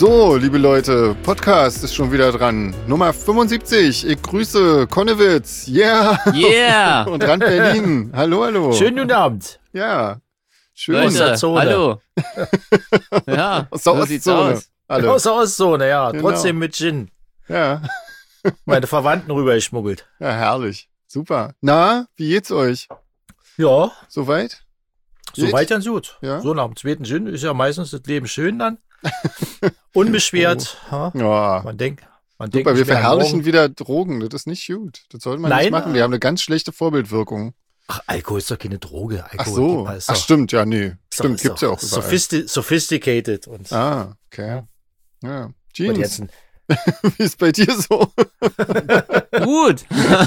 So, liebe Leute, Podcast ist schon wieder dran. Nummer 75. Ich grüße Konnewitz. Yeah. Yeah. Und Rand Berlin. Hallo, hallo. Schönen guten Abend. Ja. Schön. Leute, Aus der Zone. hallo. Ja, Aus der so sieht's Ostzone. aus. Hallo. Aus der Ostzone, ja. Genau. Trotzdem mit Gin. Ja. Meine Verwandten rübergeschmuggelt. Ja, herrlich. Super. Na, wie geht's euch? Ja, Soweit? Geht? soweit ganz gut. Ja. So nach dem zweiten Gin ist ja meistens das Leben schön dann. Unbeschwert. Ja. Ja. Man denkt Super, nicht wir mehr an verherrlichen morgen. wieder Drogen. Das ist nicht gut. Das sollte man nicht Nein. machen. Wir haben eine ganz schlechte Vorbildwirkung. Ach, Alkohol ist doch keine Droge. Ach Alkohol so. ist Ach, doch- stimmt. Ja, nee. ist doch- Stimmt, ist gibt's doch ja auch überall. Sophisticated. Und Okay. Ja. und Jeans, jetzt wie ist bei dir so? Gut.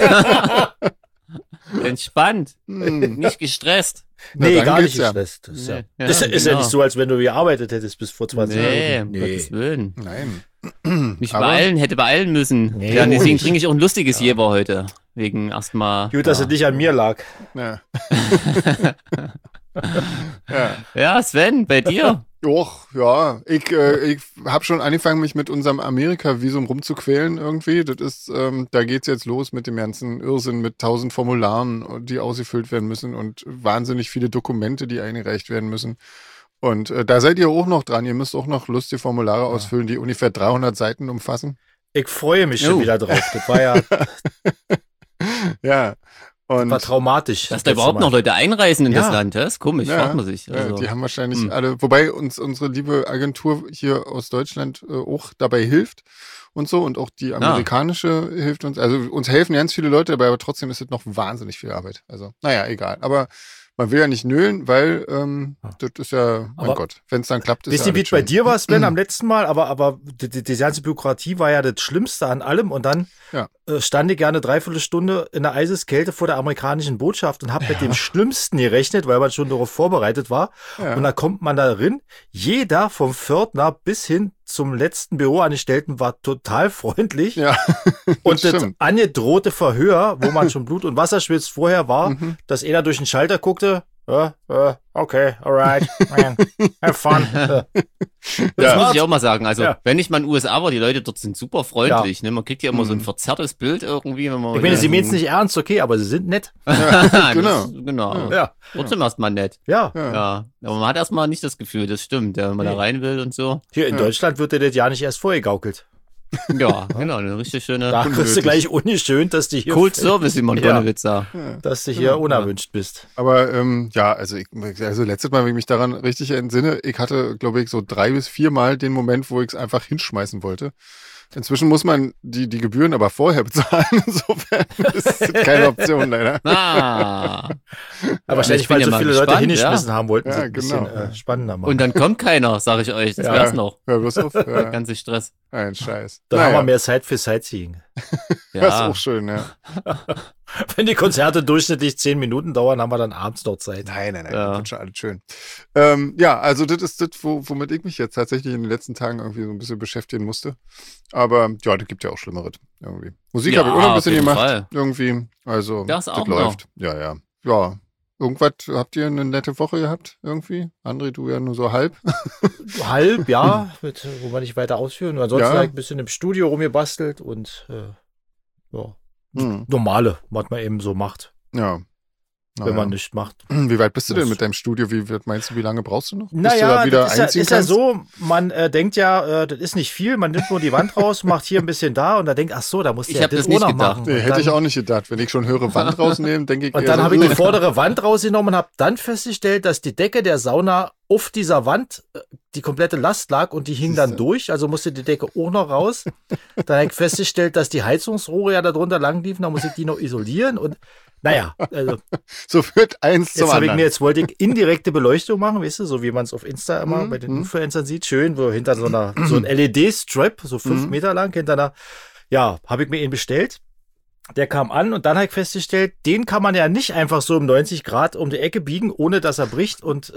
Entspannt. Hm. Nicht gestresst. Na, nee, dann gar geht's nicht ja. gestresst. Das ist ja, Nee, ja, ist ja genau. nicht so, als wenn du gearbeitet hättest bis vor 20 Nee, Jahren. um Gottes Willen. Nein. Mich Aber- hätte beeilen müssen. Nee, Ja, deswegen ruhig. trinke ich auch ein lustiges Jeber heute. Wegen erstmal. Gut, dass es nicht an mir lag. Ja. Ja. Ja, Sven, bei dir? Och, ja. Ich habe schon angefangen, mich mit unserem Amerika-Visum rumzuquälen irgendwie. Das ist, da geht's jetzt los mit dem ganzen Irrsinn mit 1000 Formularen, die ausgefüllt werden müssen und wahnsinnig viele Dokumente, die eingereicht werden müssen. Und da seid ihr auch noch dran. Ihr müsst auch noch lustige Formulare ausfüllen, die ungefähr 300 Seiten umfassen. Ich freue mich schon Oh. wieder drauf. Das war ja Ja. Und war traumatisch. Dass da überhaupt noch Leute einreisen in Ja. das Land, das ist komisch, Ja, fragt man sich. ja, Also, die haben wahrscheinlich Hm. alle, wobei uns unsere liebe Agentur hier aus Deutschland auch dabei hilft und so und auch die amerikanische hilft uns. Also uns helfen ganz viele Leute dabei, aber trotzdem ist es noch wahnsinnig viel Arbeit. Also, naja, egal. Aber man will ja nicht nölen, weil das ist ja, mein Aber Gott, wenn es dann klappt, ist Wisst ja ihr, wie alles es bei schön. dir war, Sven, am letzten Mal? Aber die ganze Bürokratie war ja das Schlimmste an allem. Und dann Ja. stand ich gerne 3/4 in der Eiseskälte vor der amerikanischen Botschaft und habe mit dem Schlimmsten gerechnet, weil man schon darauf vorbereitet war. Ja. Und da kommt man da drin. Jeder vom Pförtner bis hin zum letzten Büroangestellten war total freundlich. Ja, Und das stimmt. angedrohte Verhör, wo man schon Blut und Wasser schwitzt, vorher war, dass er durch den Schalter guckte. Okay, alright, man, have fun. Das Ja. muss ich auch mal sagen. Also, Ja. wenn ich mal in den USA war, die Leute dort sind super freundlich. Ne? Man kriegt ja immer so ein Mhm. verzerrtes Bild irgendwie. Wenn man Ich meine, sie meinen es nicht ernst, okay, aber sie sind nett. Genau. Genau. Ja, Trotzdem erstmal nett. ja. Ja. Aber man hat erstmal nicht das Gefühl, das stimmt, wenn man da Nee. rein will und so. Hier in Deutschland wird dir das ja nicht erst vorgegaukelt. Ja, genau, eine richtig schöne Da kriegst du unnötig. gleich ungeschönt, dass du hier, Cold Service, wie man Ja. Konnewitz sagt. dass du hier unerwünscht bist. Aber ja, also letztes Mal, wenn ich mich daran richtig entsinne, ich hatte, glaube ich, so 3 bis 4 Mal den Moment, wo ich es einfach hinschmeißen wollte. Inzwischen muss man die Gebühren aber vorher bezahlen. Insofern ist das keine Option leider. Ah. Aber wahrscheinlich, ich bin weil ja so mal viele Leute gespannt, hingeschmissen haben wollten, Ja, sie ein bisschen genau. spannender machen. Und dann kommt keiner, sage ich euch. Das Ja. wär's noch. Hör bloß auf. Ja, Ganze Stress. ein Scheiß. Dann haben wir mehr Zeit für Sightseeing. Das ist Ja. auch schön, ja. Wenn die Konzerte durchschnittlich 10 Minuten dauern, haben wir dann abends noch Zeit. Nein, Ja. das wird schon alles schön. Ja, also das ist das, womit ich mich jetzt tatsächlich in den letzten Tagen irgendwie so ein bisschen beschäftigen musste. Aber ja, das gibt ja auch Schlimmeres irgendwie. Musik Ja, habe ich auch noch ein auf bisschen jeden gemacht. Fall. Irgendwie. Also Das auch läuft. Ja, ja. Ja. Irgendwas, habt ihr eine nette Woche gehabt irgendwie? André, du ja nur so halb. Halb, ja, wo wir nicht weiter ausführen. Und ansonsten Ja. habe ich ein bisschen im Studio rumgebastelt und ja, Hm. normale, was man eben so macht, Ja. wenn man nichts macht. Wie weit bist du denn Muss. mit deinem Studio? Meinst du, wie lange brauchst du noch? Bis du Naja, da wieder das ist ja, einziehen ist ja kannst? so, man denkt ja, das ist nicht viel, man nimmt nur die Wand raus, macht hier ein bisschen da und da denkt, ach so, da musst du Ich ja hab das das nicht auch noch gedacht. machen. Nee, Und hätte ich dann- auch nicht gedacht. Wenn ich schon höre Wand rausnehmen, denke ich Und eher dann so, habe ich die vordere Wand rausgenommen und habe dann festgestellt, dass die Decke der Sauna auf dieser Wand die komplette Last lag und die hing dann Siehste. durch, also musste die Decke auch noch raus. Dann habe ich festgestellt, dass die Heizungsrohre ja darunter lang liefen, da muss ich die noch isolieren und naja, also so führt eins zum anderen. jetzt wollte ich indirekte Beleuchtung machen, weißt du, so wie man es auf Insta immer bei den Influencern sieht, schön, wo hinter so ein LED-Strap, so 5 Meter lang, hinter einer, ja, habe ich mir ihn bestellt. Der kam an und dann habe ich festgestellt, den kann man ja nicht einfach so um 90 Grad um die Ecke biegen, ohne dass er bricht und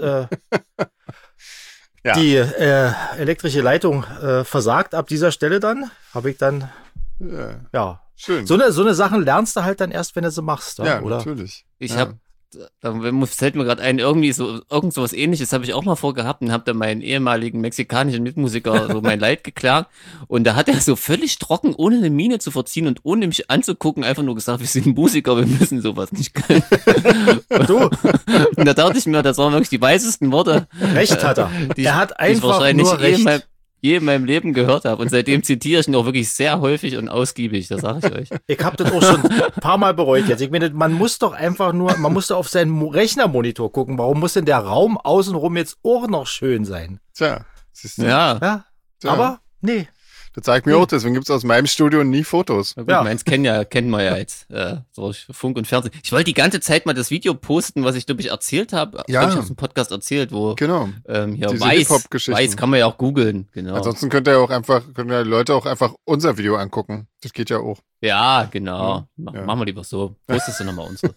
Ja. die elektrische Leitung versagt ab dieser Stelle dann. Habe ich dann, Ja, ja, schön. so eine Sachen lernst du halt dann erst, wenn du sie machst, ja, oder? natürlich. Ich ja. habe Da fällt mir gerade ein, irgend sowas Ähnliches habe ich auch mal vorgehabt und habe da meinen ehemaligen mexikanischen Mitmusiker so mein Leid geklagt. Und da hat er so völlig trocken, ohne eine Miene zu verziehen und ohne mich anzugucken, einfach nur gesagt, wir sind Musiker, wir müssen sowas nicht können. Du. Und da dachte ich mir, das waren wirklich die weisesten Worte. Recht hat er. Er hat einfach nur recht. Je in meinem Leben gehört habe. Und seitdem zitiere ich ihn auch wirklich sehr häufig und ausgiebig, das sage ich euch. Ich habe das auch schon ein paar Mal bereut jetzt. Ich meine, man muss doch auf seinen Rechnermonitor gucken. Warum muss denn der Raum außenrum jetzt auch noch schön sein? Tja. Ja. Aber, nee. Das zeigt mir auch, deswegen gibt es aus meinem Studio nie Fotos. Na gut, meins kennen wir ja jetzt durch Funk und Fernsehen. Ich wollte die ganze Zeit mal das Video posten, was ich, glaube ich, erzählt habe. Ja. Ich habe es im Podcast erzählt, wo genau. Hier Weiß kann man ja auch googeln. Genau. Ansonsten können die Leute auch einfach unser Video angucken. Das geht ja auch. Ja, genau. Ja. Machen wir lieber so. Postest du nochmal unsere.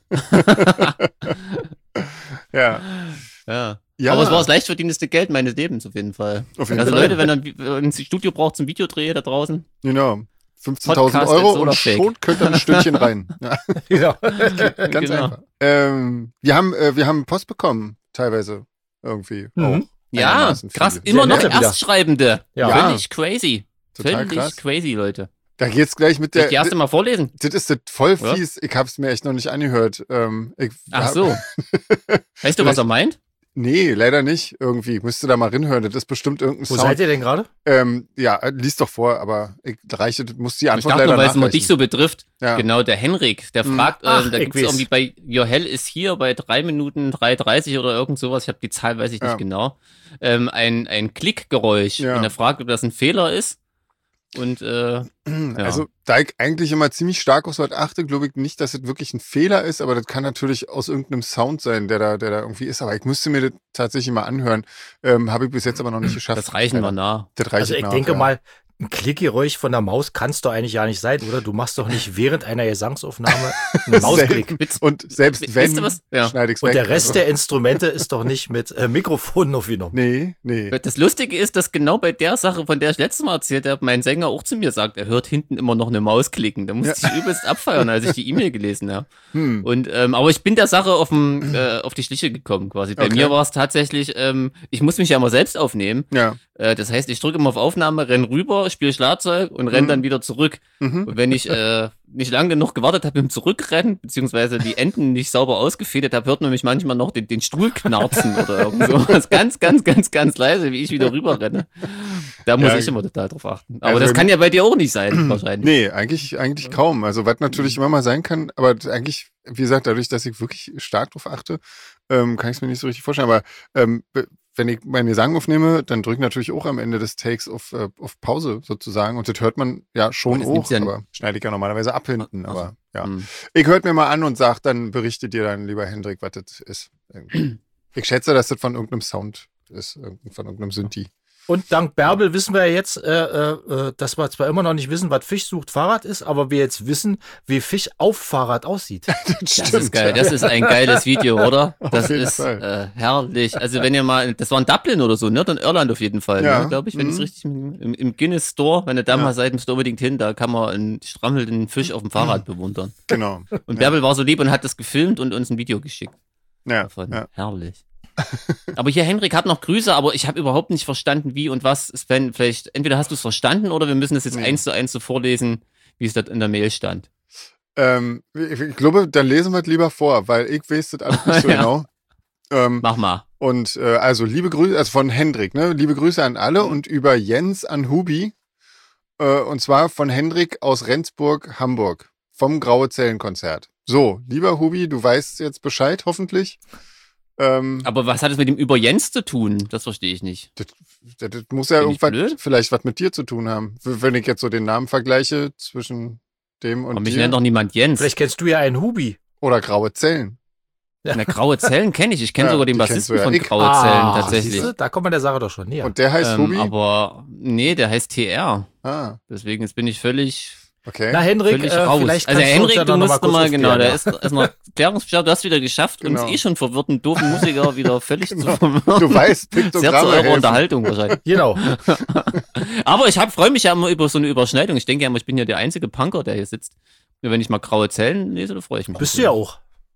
Ja. Ja. Aber es war das leicht verdieneste Geld meines Lebens auf jeden Fall. Leute, wenn ihr ein Studio braucht zum Videodreh da draußen. Genau. 15.000 Euro und schon könnt ihr ein Stündchen rein. Ja. Genau. Ganz einfach. Wir haben Post bekommen, teilweise irgendwie. Auch. Ja, krass. Immer noch Erstschreibende. Ja. Völlig crazy. Total Völlig crazy, Leute. Da geht's gleich mit Soll ich die erste mal vorlesen? Das ist voll fies. Ich hab's mir echt noch nicht angehört. Ach so. Weißt du, was er meint? Nee, leider nicht. Irgendwie. Müsste da mal reinhören. Das ist bestimmt irgendein Wo Sound. seid ihr denn gerade? Ja, lies doch vor, aber muss die Antwort ich dachte leider nur, weil es nachreichen. mal dich so betrifft. Ja. Genau, der Henrik, der fragt, da gibt's weiß. irgendwie bei Your Hell is Here bei 3 Minuten 3:30 oder irgend sowas, ich habe die Zahl, weiß ich nicht genau, ein Klickgeräusch. Ja. Und er fragt, ob das ein Fehler ist. Und Also, da ich eigentlich immer ziemlich stark auf so was achte, glaube ich nicht, dass es wirklich ein Fehler ist, aber das kann natürlich aus irgendeinem Sound sein, der da irgendwie ist. Aber ich müsste mir das tatsächlich mal anhören. Habe ich bis jetzt aber noch nicht geschafft. das reichen wir nach. Das reicht Also ich denke mal, ein Klickgeräusch von der Maus kann es doch eigentlich ja nicht sein, oder? Du machst doch nicht während einer Gesangsaufnahme einen Mausklick. Und selbst wenn, Wisst ihr was? Ja. schneide ich es Und weg. der Rest der Instrumente ist doch nicht mit Mikrofonen aufgenommen. Nee. Das Lustige ist, dass genau bei der Sache, von der ich letztes Mal erzählt habe, mein Sänger auch zu mir sagt, er hört hinten immer noch eine Maus klicken. Da musste ich übelst abfeiern, als ich die E-Mail gelesen habe. Und aber ich bin der Sache auf die Schliche gekommen quasi. Bei mir war es tatsächlich, ich muss mich ja immer selbst aufnehmen. Ja. Das heißt, ich drücke immer auf Aufnahme, renn rüber, spiele Schlagzeug und renn dann wieder zurück. Und wenn ich nicht lange genug gewartet habe im Zurückrennen, beziehungsweise die Enden nicht sauber ausgefädelt habe, hört man mich manchmal noch den Stuhl knarzen oder irgend sowas. Ganz, ganz, ganz, ganz leise, wie ich wieder rüber renne. Da muss ich immer total drauf achten. Aber das kann ja bei dir auch nicht sein, wahrscheinlich. Nee, eigentlich kaum. Also was natürlich immer mal sein kann, aber eigentlich, wie gesagt, dadurch, dass ich wirklich stark drauf achte, kann ich es mir nicht so richtig vorstellen. Aber wenn ich meinen Gesang aufnehme, dann drücke ich natürlich auch am Ende des Takes auf Pause sozusagen. Und das hört man ja schon auch, aber schneide ich ja normalerweise ab hinten. Aber ja. Ich hört mir mal an und sag, dann berichtet dir dann, lieber Hendrik, was das ist. Ich schätze, dass das von irgendeinem Sound ist, von irgendeinem Synthi. Und dank Bärbel wissen wir ja jetzt, dass wir zwar immer noch nicht wissen, was Fisch sucht Fahrrad ist, aber wir jetzt wissen, wie Fisch auf Fahrrad aussieht. Das ist geil. Das ist ein geiles Video, oder? Das ist herrlich. Also wenn ihr mal, das war in Dublin oder so, ne? In Irland auf jeden Fall, ne? Glaube ich, wenn ich es richtig im Guinness Store, wenn ihr da mal seid, müsst ihr unbedingt hin, da kann man einen strammelnden Fisch auf dem Fahrrad bewundern. Genau. Und Bärbel war so lieb und hat das gefilmt und uns ein Video geschickt. Ja. Herrlich. Aber hier, Henrik hat noch Grüße, aber ich habe überhaupt nicht verstanden, wie und was. Sven, vielleicht, entweder hast du es verstanden oder wir müssen das jetzt 1:1 so vorlesen, wie es dort in der Mail stand. Ich glaube, dann lesen wir es lieber vor, weil ich weiß das alles nicht so genau. Mach mal. Und also liebe Grüße, also von Hendrik, ne? Liebe Grüße an alle und über Jens an Hubi. Und zwar von Hendrik aus Rendsburg, Hamburg. Vom Graue Zellen-Konzert. So, lieber Hubi, du weißt jetzt Bescheid, hoffentlich. Aber was hat es mit dem über Jens zu tun? Das verstehe ich nicht. Das muss ja irgendwas, vielleicht was mit dir zu tun haben. Wenn ich jetzt so den Namen vergleiche zwischen dem und aber mich dir. nennt doch niemand Jens. Vielleicht kennst du ja einen Hubi. Oder Graue Zellen. Ja. Na, Graue Zellen kenne ich. Ich kenne sogar den Bassisten von Graue Zellen tatsächlich. Siehste, da kommt man der Sache doch schon näher. Und der heißt Hubi? Aber nee, der heißt TR. Ah. Deswegen jetzt bin ich völlig... Okay. Na, Henrik, vielleicht also Henrik, du musst nochmal, genau, da ist noch Klärungsbescheid, du hast wieder geschafft, uns schon verwirrten, doofen Musiker wieder völlig zu verwirren. Du weißt, Piktogramme sehr zu eurer helfen. Unterhaltung wahrscheinlich. Genau. Aber ich freue mich ja immer über so eine Überschneidung. Ich denke ja immer, ich bin ja der einzige Punker, der hier sitzt. Wenn ich mal Graue Zellen lese, dann freue ich mich. Bist du ja auch.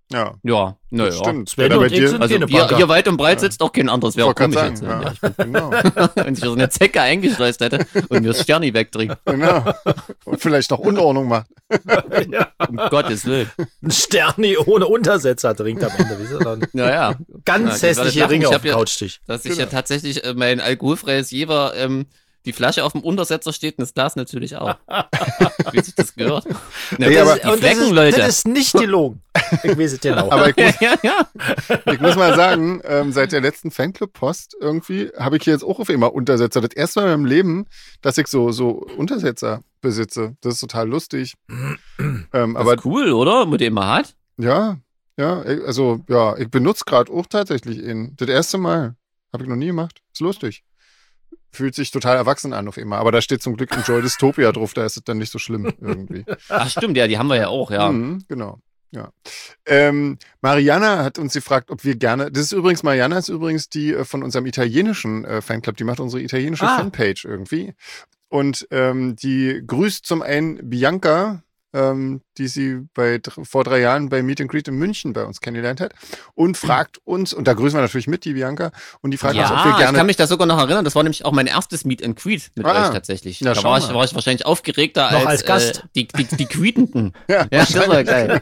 Ja. Ja, naja. Stimmt. Sven Ja, und bei ich dir- sind Also keine hier, Bagger. hier weit und breit sitzt auch kein anderes. Wäre auch Wollte komisch grad jetzt. sagen, Ja. genau. Wenn sich so eine Zecke eingeschleust hätte und mir das Sterni wegtrinkt. Genau. Und vielleicht noch Unordnung macht. Ja. Um Gottes Willen. Ein Sterni ohne Untersetzer trinkt am Ende. Wisst ihr dann? Naja. Ganz Ja, hässliche lachen. Ringe Ich auf hab dem ja- Couchtisch. Dass ich ja tatsächlich mein alkoholfreies Jever die Flasche auf dem Untersetzer steht und das Glas natürlich auch. Wie sich das gehört. Na, Ey, aber- die Flecken, Leute. Das ist nicht gelogen. Ich weiß es genau. Aber ich muss, ja. ich muss mal sagen, seit der letzten Fanclub-Post irgendwie habe ich hier jetzt auch auf immer Untersetzer. Das erste Mal in meinem Leben, dass ich so Untersetzer besitze. Das ist total lustig. Aber Aber cool, oder? Mit dem man hat. ja, ich benutze gerade auch tatsächlich ihn. Das erste Mal. Habe ich noch nie gemacht. Ist lustig. Fühlt sich total erwachsen an auf immer. Aber da steht zum Glück Enjoy Dystopia drauf, da ist es dann nicht so schlimm irgendwie. Ach stimmt, ja, die haben wir ja auch, ja. Mhm, genau. Ja. Mariana hat uns gefragt, ob wir gerne. Mariana ist übrigens die von unserem italienischen Fanclub, die macht unsere italienische Fanpage irgendwie. Und die grüßt zum einen Bianca, die sie vor 3 Jahren bei Meet and Greet in München bei uns kennengelernt hat. Und fragt uns, und da grüßen wir natürlich mit, die Bianca, und die fragt uns, ob wir Ja, gerne. ich kann mich da sogar noch erinnern, das war nämlich auch mein erstes Meet and Greet mit euch tatsächlich. Na, Da schau war ich mal. wahrscheinlich aufgeregter Noch als Gast. die Greetenden. Ja, Ja, das war geil.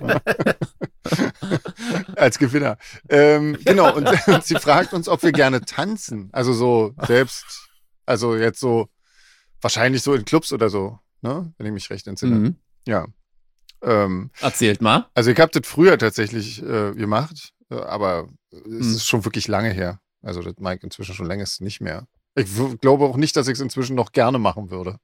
als Gewinner. Genau, und sie fragt uns, ob wir gerne tanzen. Also so selbst, also jetzt so, wahrscheinlich so in Clubs oder so, ne? Wenn ich mich recht entsinne. Mhm. Ja. Erzählt mal. Also ich habe das früher tatsächlich gemacht, aber es ist schon wirklich lange her. Also das Mike inzwischen schon längst nicht mehr. Ich glaube auch nicht, dass ich es inzwischen noch gerne machen würde.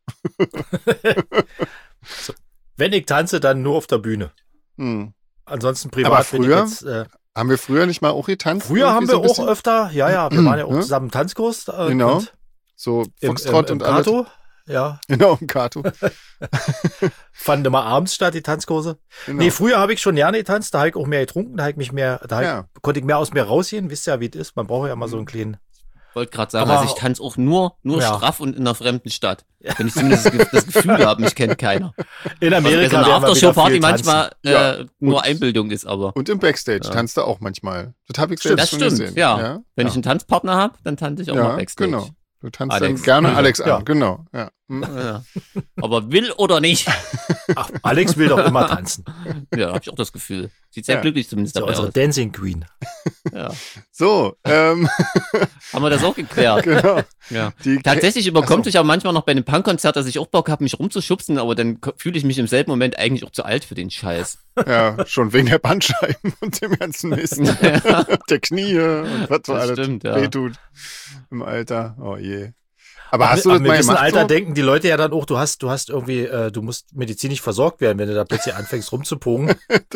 Wenn ich tanze, dann nur auf der Bühne. Hm. Ansonsten privat Aber bin ich früher? jetzt. Haben wir früher nicht mal auch getanzt? Früher haben Irgendwie wir so ein auch bisschen? öfter, ja, wir waren ja auch Ja. zusammen im Tanzkurs. Genau. und So Im Foxtrot und alles. Kato, ja, Genau, im Kato. fanden immer abends statt, die Tanzkurse. Genau. Nee, früher habe ich schon gerne getanzt, da habe ich auch mehr getrunken, Ja. konnte ich mehr aus mir rausgehen. Wisst ihr ja, wie es ist, man braucht ja immer so einen kleinen. Wollte gerade sagen, Aber- also ich tanze auch nur Ja. straff und in einer fremden Stadt. Wenn ich zumindest das Gefühl habe, mich kennt keiner. In Also Amerika eine werden wir wieder Aftershow-Party viel tanzen. manchmal Ja. nur Und- Einbildung ist, aber Und im Backstage Ja. tanzt er auch manchmal. Das habe ich selbst das schon stimmt, gesehen. ja. Wenn ich einen Tanzpartner habe, dann tanze ich auch mal Backstage. genau. Du tanzt Alex. dann gerne Alex an, Ja. genau. Ja. Hm. Ja. Aber will oder nicht, Ach, Alex will doch immer tanzen. ja, habe ich auch das Gefühl. Sieht sehr Ja. glücklich zumindest Das ist ja dabei unsere aus. Dancing Queen. Ja. So, Haben wir das auch geklärt? genau. Ja. Die Tatsächlich überkommt Ach sich auch manchmal noch bei einem Punkkonzert, dass ich auch Bock habe, mich rumzuschubsen, aber dann fühle ich mich im selben Moment eigentlich auch zu alt für den Scheiß. Ja, schon wegen der Bandscheiben und dem ganzen Mist. Der Knie und was so Das alles stimmt, ja. wehtut im Alter. Oh je. Aber hast du Ab das einem mal gewissen gemacht? Alter So? denken die Leute ja dann auch, du hast irgendwie, du musst medizinisch versorgt werden, wenn du da plötzlich anfängst rumzupogen.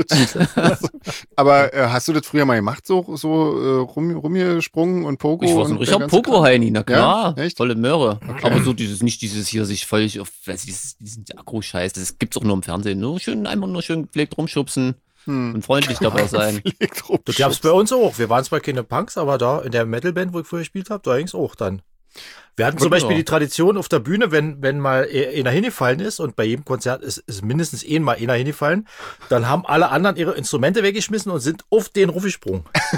Aber hast du das früher mal gemacht, so rumgesprungen und Pogo? Ich war so ein und der richtiger ganze Kram? Pogo-Heini, na klar. Ja? Echt? Volle Möhre. Okay. Aber so nicht dieses hier sich völlig auf, diesen Akku-Scheiß, das gibt's auch nur im Fernsehen. Einfach nur schön gepflegt rumschubsen und freundlich dabei sein. Fliegt rum. Das gab's bei uns auch. Wir waren zwar keine Punks, aber da in der Metalband, wo ich früher gespielt habe, da ging's auch dann. Wir hatten zum Genau. Beispiel die Tradition auf der Bühne, wenn mal einer hingefallen ist, und bei jedem Konzert ist mindestens mal einer hingefallen, dann haben alle anderen ihre Instrumente weggeschmissen und sind auf den raufgesprungen.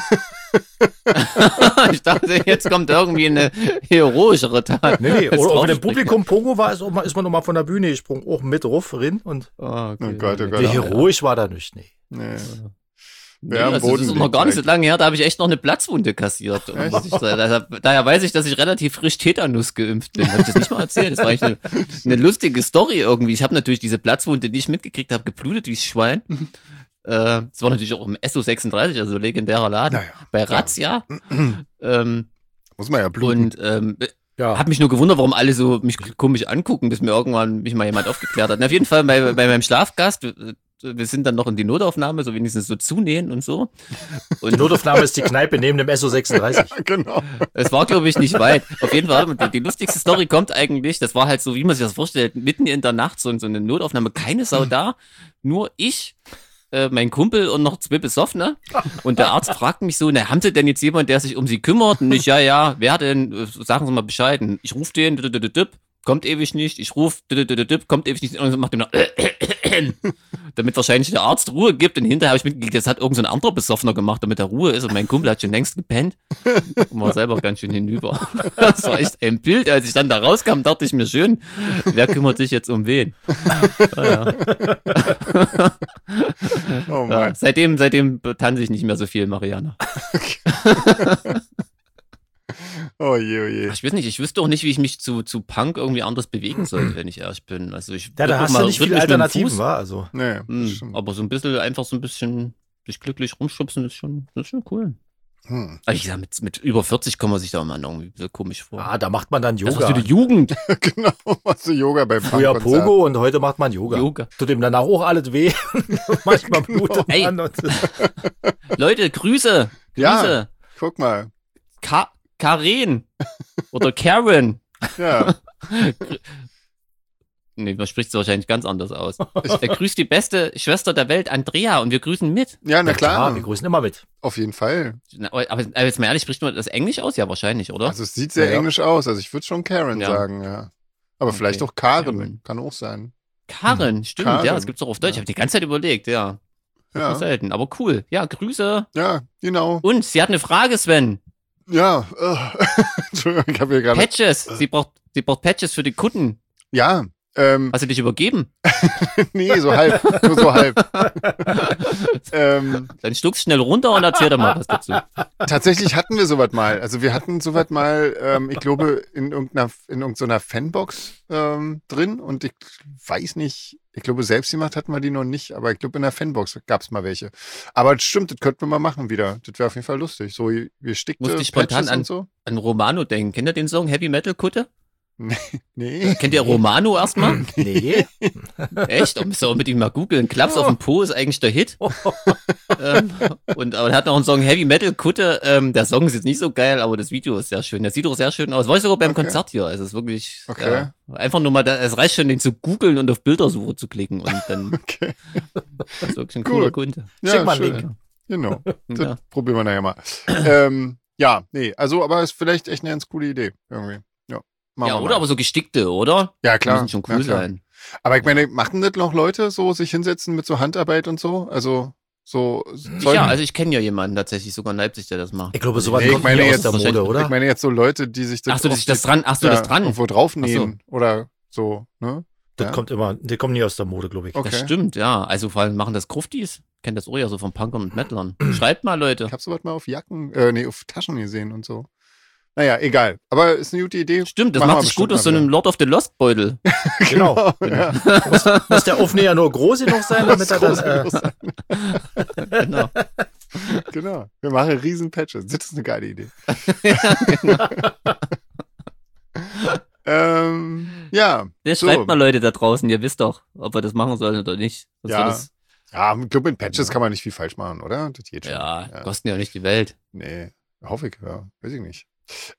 Ich dachte, jetzt kommt irgendwie eine heroischere Tat. Nee, Als oder wenn im Draufspringen. Publikum Pongo war, ist man nochmal von der Bühne gesprungen, auch mit drauf rein, und Oh, okay. Oh Gott, oh Gott. wie Ja. heroisch war da nicht, nee. Nee. Nee, Ja, am also Boden das ist noch liegt gar nicht so direkt. lange her, da habe ich echt noch eine Platzwunde kassiert. Und muss ich sagen. Daher weiß ich, dass ich relativ frisch Tetanus geimpft bin. Habe ich das nicht mal erzählt? Das war eigentlich eine lustige Story irgendwie. Ich habe natürlich diese Platzwunde, die ich mitgekriegt habe, geblutet wie das Schwein. Das war natürlich auch im SO36, also legendärer Laden. Naja, bei Razzia. Muss man ja bluten. Und Ja. hab mich nur gewundert, warum alle so mich komisch angucken, bis mir irgendwann mich mal jemand aufgeklärt hat. Und auf jeden Fall bei meinem Schlafgast, wir sind dann noch in die Notaufnahme, so wenigstens so zunähen und so. Und Die Notaufnahme ist die Kneipe neben dem SO36. Genau. es war, glaube ich, nicht weit. Auf jeden Fall, die lustigste Story kommt eigentlich, das war halt so, wie man sich das vorstellt, mitten in der Nacht so eine Notaufnahme, keine Sau da, nur ich, mein Kumpel und noch 2 Besoffene. Und der Arzt fragt mich so, na, haben Sie denn jetzt jemanden, der sich um Sie kümmert? Und ich, ja, wer denn? Sagen Sie mal Bescheid. Und ich rufe den, kommt ewig nicht. Ich rufe, kommt ewig nicht. Und macht immer damit wahrscheinlich der Arzt Ruhe gibt. Und hinterher habe ich mitgekriegt, das hat irgend so ein anderer Besoffener gemacht, damit er Ruhe ist. Und mein Kumpel hat schon längst gepennt und war selber ganz schön hinüber. Das war echt ein Bild. Als ich dann da rauskam, dachte ich mir schön, wer kümmert sich jetzt um wen? Ja. Oh Mann. Ja, seitdem tanze ich nicht mehr so viel, Mariana. Oh je. Ach, ich weiß nicht, ich wüsste auch nicht, wie ich mich zu Punk irgendwie anders bewegen sollte, wenn ich ehrlich bin. Also ich da hast du nicht viele Alternativen, war also. Nee, aber so ein bisschen sich glücklich rumschubsen ist schon cool. Also ich sag, mit über 40 kommt man sich da immer irgendwie so komisch vor. Ah, da macht man dann Yoga. Das ist für die Jugend. Genau, machst du Yoga beim Früher Pogo und heute macht man Yoga. Tut ihm danach auch alles weh. Manchmal blutet man. Leute, Grüße. Ja, guck mal. Karen oder Karen. Ja. Nee, man spricht es wahrscheinlich ganz anders aus. Der grüßt die beste Schwester der Welt, Andrea, und wir grüßen mit. Ja, na klar. Wir grüßen immer mit. Auf jeden Fall. Aber jetzt mal ehrlich, spricht man das Englisch aus? Ja, wahrscheinlich, oder? Also es sieht sehr englisch aus. Also ich würde schon Karen sagen, ja. Aber vielleicht auch Karen. Kann auch sein. Karen, stimmt, Karen. Ja, das gibt's auch auf Deutsch. Ich habe die ganze Zeit überlegt, ja. Ja. Selten, aber cool. Ja, Grüße. Ja, genau. Und sie hat eine Frage, Sven. Ja. Entschuldigung, ich habe hier gerade... Patches. Sie braucht Patches für die Kunden. Ja. Hast du dich übergeben? Nee, so halb. Nur so halb. Dann schluckst schnell runter und erzähl doch mal was dazu. Tatsächlich hatten wir sowas mal. Also wir hatten sowas mal, ich glaube, in irgendeiner Fanbox drin. Und ich weiß nicht, ich glaube, selbst gemacht hatten wir die noch nicht. Aber ich glaube, in der Fanbox gab es mal welche. Aber das stimmt, das könnten wir mal machen wieder. Das wäre auf jeden Fall lustig. So, wir stickte Musste ich spontan Patches und so. an Romano denken. Kennt ihr den Song Heavy Metal Kutte? Nee. Kennt ihr Romano erstmal? Nee. Echt? Müsst ihr unbedingt mal googeln. Klaps auf dem Po ist eigentlich der Hit. Und er hat noch einen Song Heavy Metal Kutte. Der Song ist jetzt nicht so geil, aber das Video ist sehr schön. Der sieht auch sehr schön aus. War ich sogar beim Konzert hier. Also es ist wirklich einfach nur mal, es reicht schon, den zu googeln und auf Bildersuche zu klicken. Und dann das ist wirklich ein cooler Kunde. Ja, schick mal schön. einen Link. Genau. Das probieren wir nachher mal. Ja, nee, also, aber ist vielleicht echt eine ganz coole Idee irgendwie. Ja, oder? Aber so gestickte, oder? Ja, klar. Die müssen schon cool sein. Aber ich meine, machen das noch Leute so, sich hinsetzen mit so Handarbeit und so? Also, so. Ja, also ich kenne ja jemanden tatsächlich, sogar in Leipzig, der das macht. Ich glaube, sowas kommt nicht aus der Mode, oder? Ich meine jetzt so Leute, die sich das. das dran irgendwo draufnähen oder so, ne? Das kommt immer, die kommen nie aus der Mode, glaube ich. Okay. Das stimmt, ja. Also vor allem machen das Gruftis. Kennt das auch ja so von Punkern und Metlern. Schreibt mal, Leute. Ich habe sowas mal auf Jacken, auf Taschen gesehen und so. Naja, egal. Aber ist eine gute Idee. Stimmt, das macht sich gut aus so einem Lord of the Lost Beutel. Genau. Ja. Muss der Aufnäher nur groß genug sein, damit er das... Genau. Genau. Wir machen riesen Patches. Das ist eine geile Idee. Ja. Schreibt mal Leute da draußen, ihr wisst doch, ob wir das machen sollen oder nicht. Ja, ich glaube, mit Patches kann man nicht viel falsch machen, oder? Das geht schon. Ja, kosten ja nicht die Welt. Nee, hoffe ich, ja. Weiß ich nicht.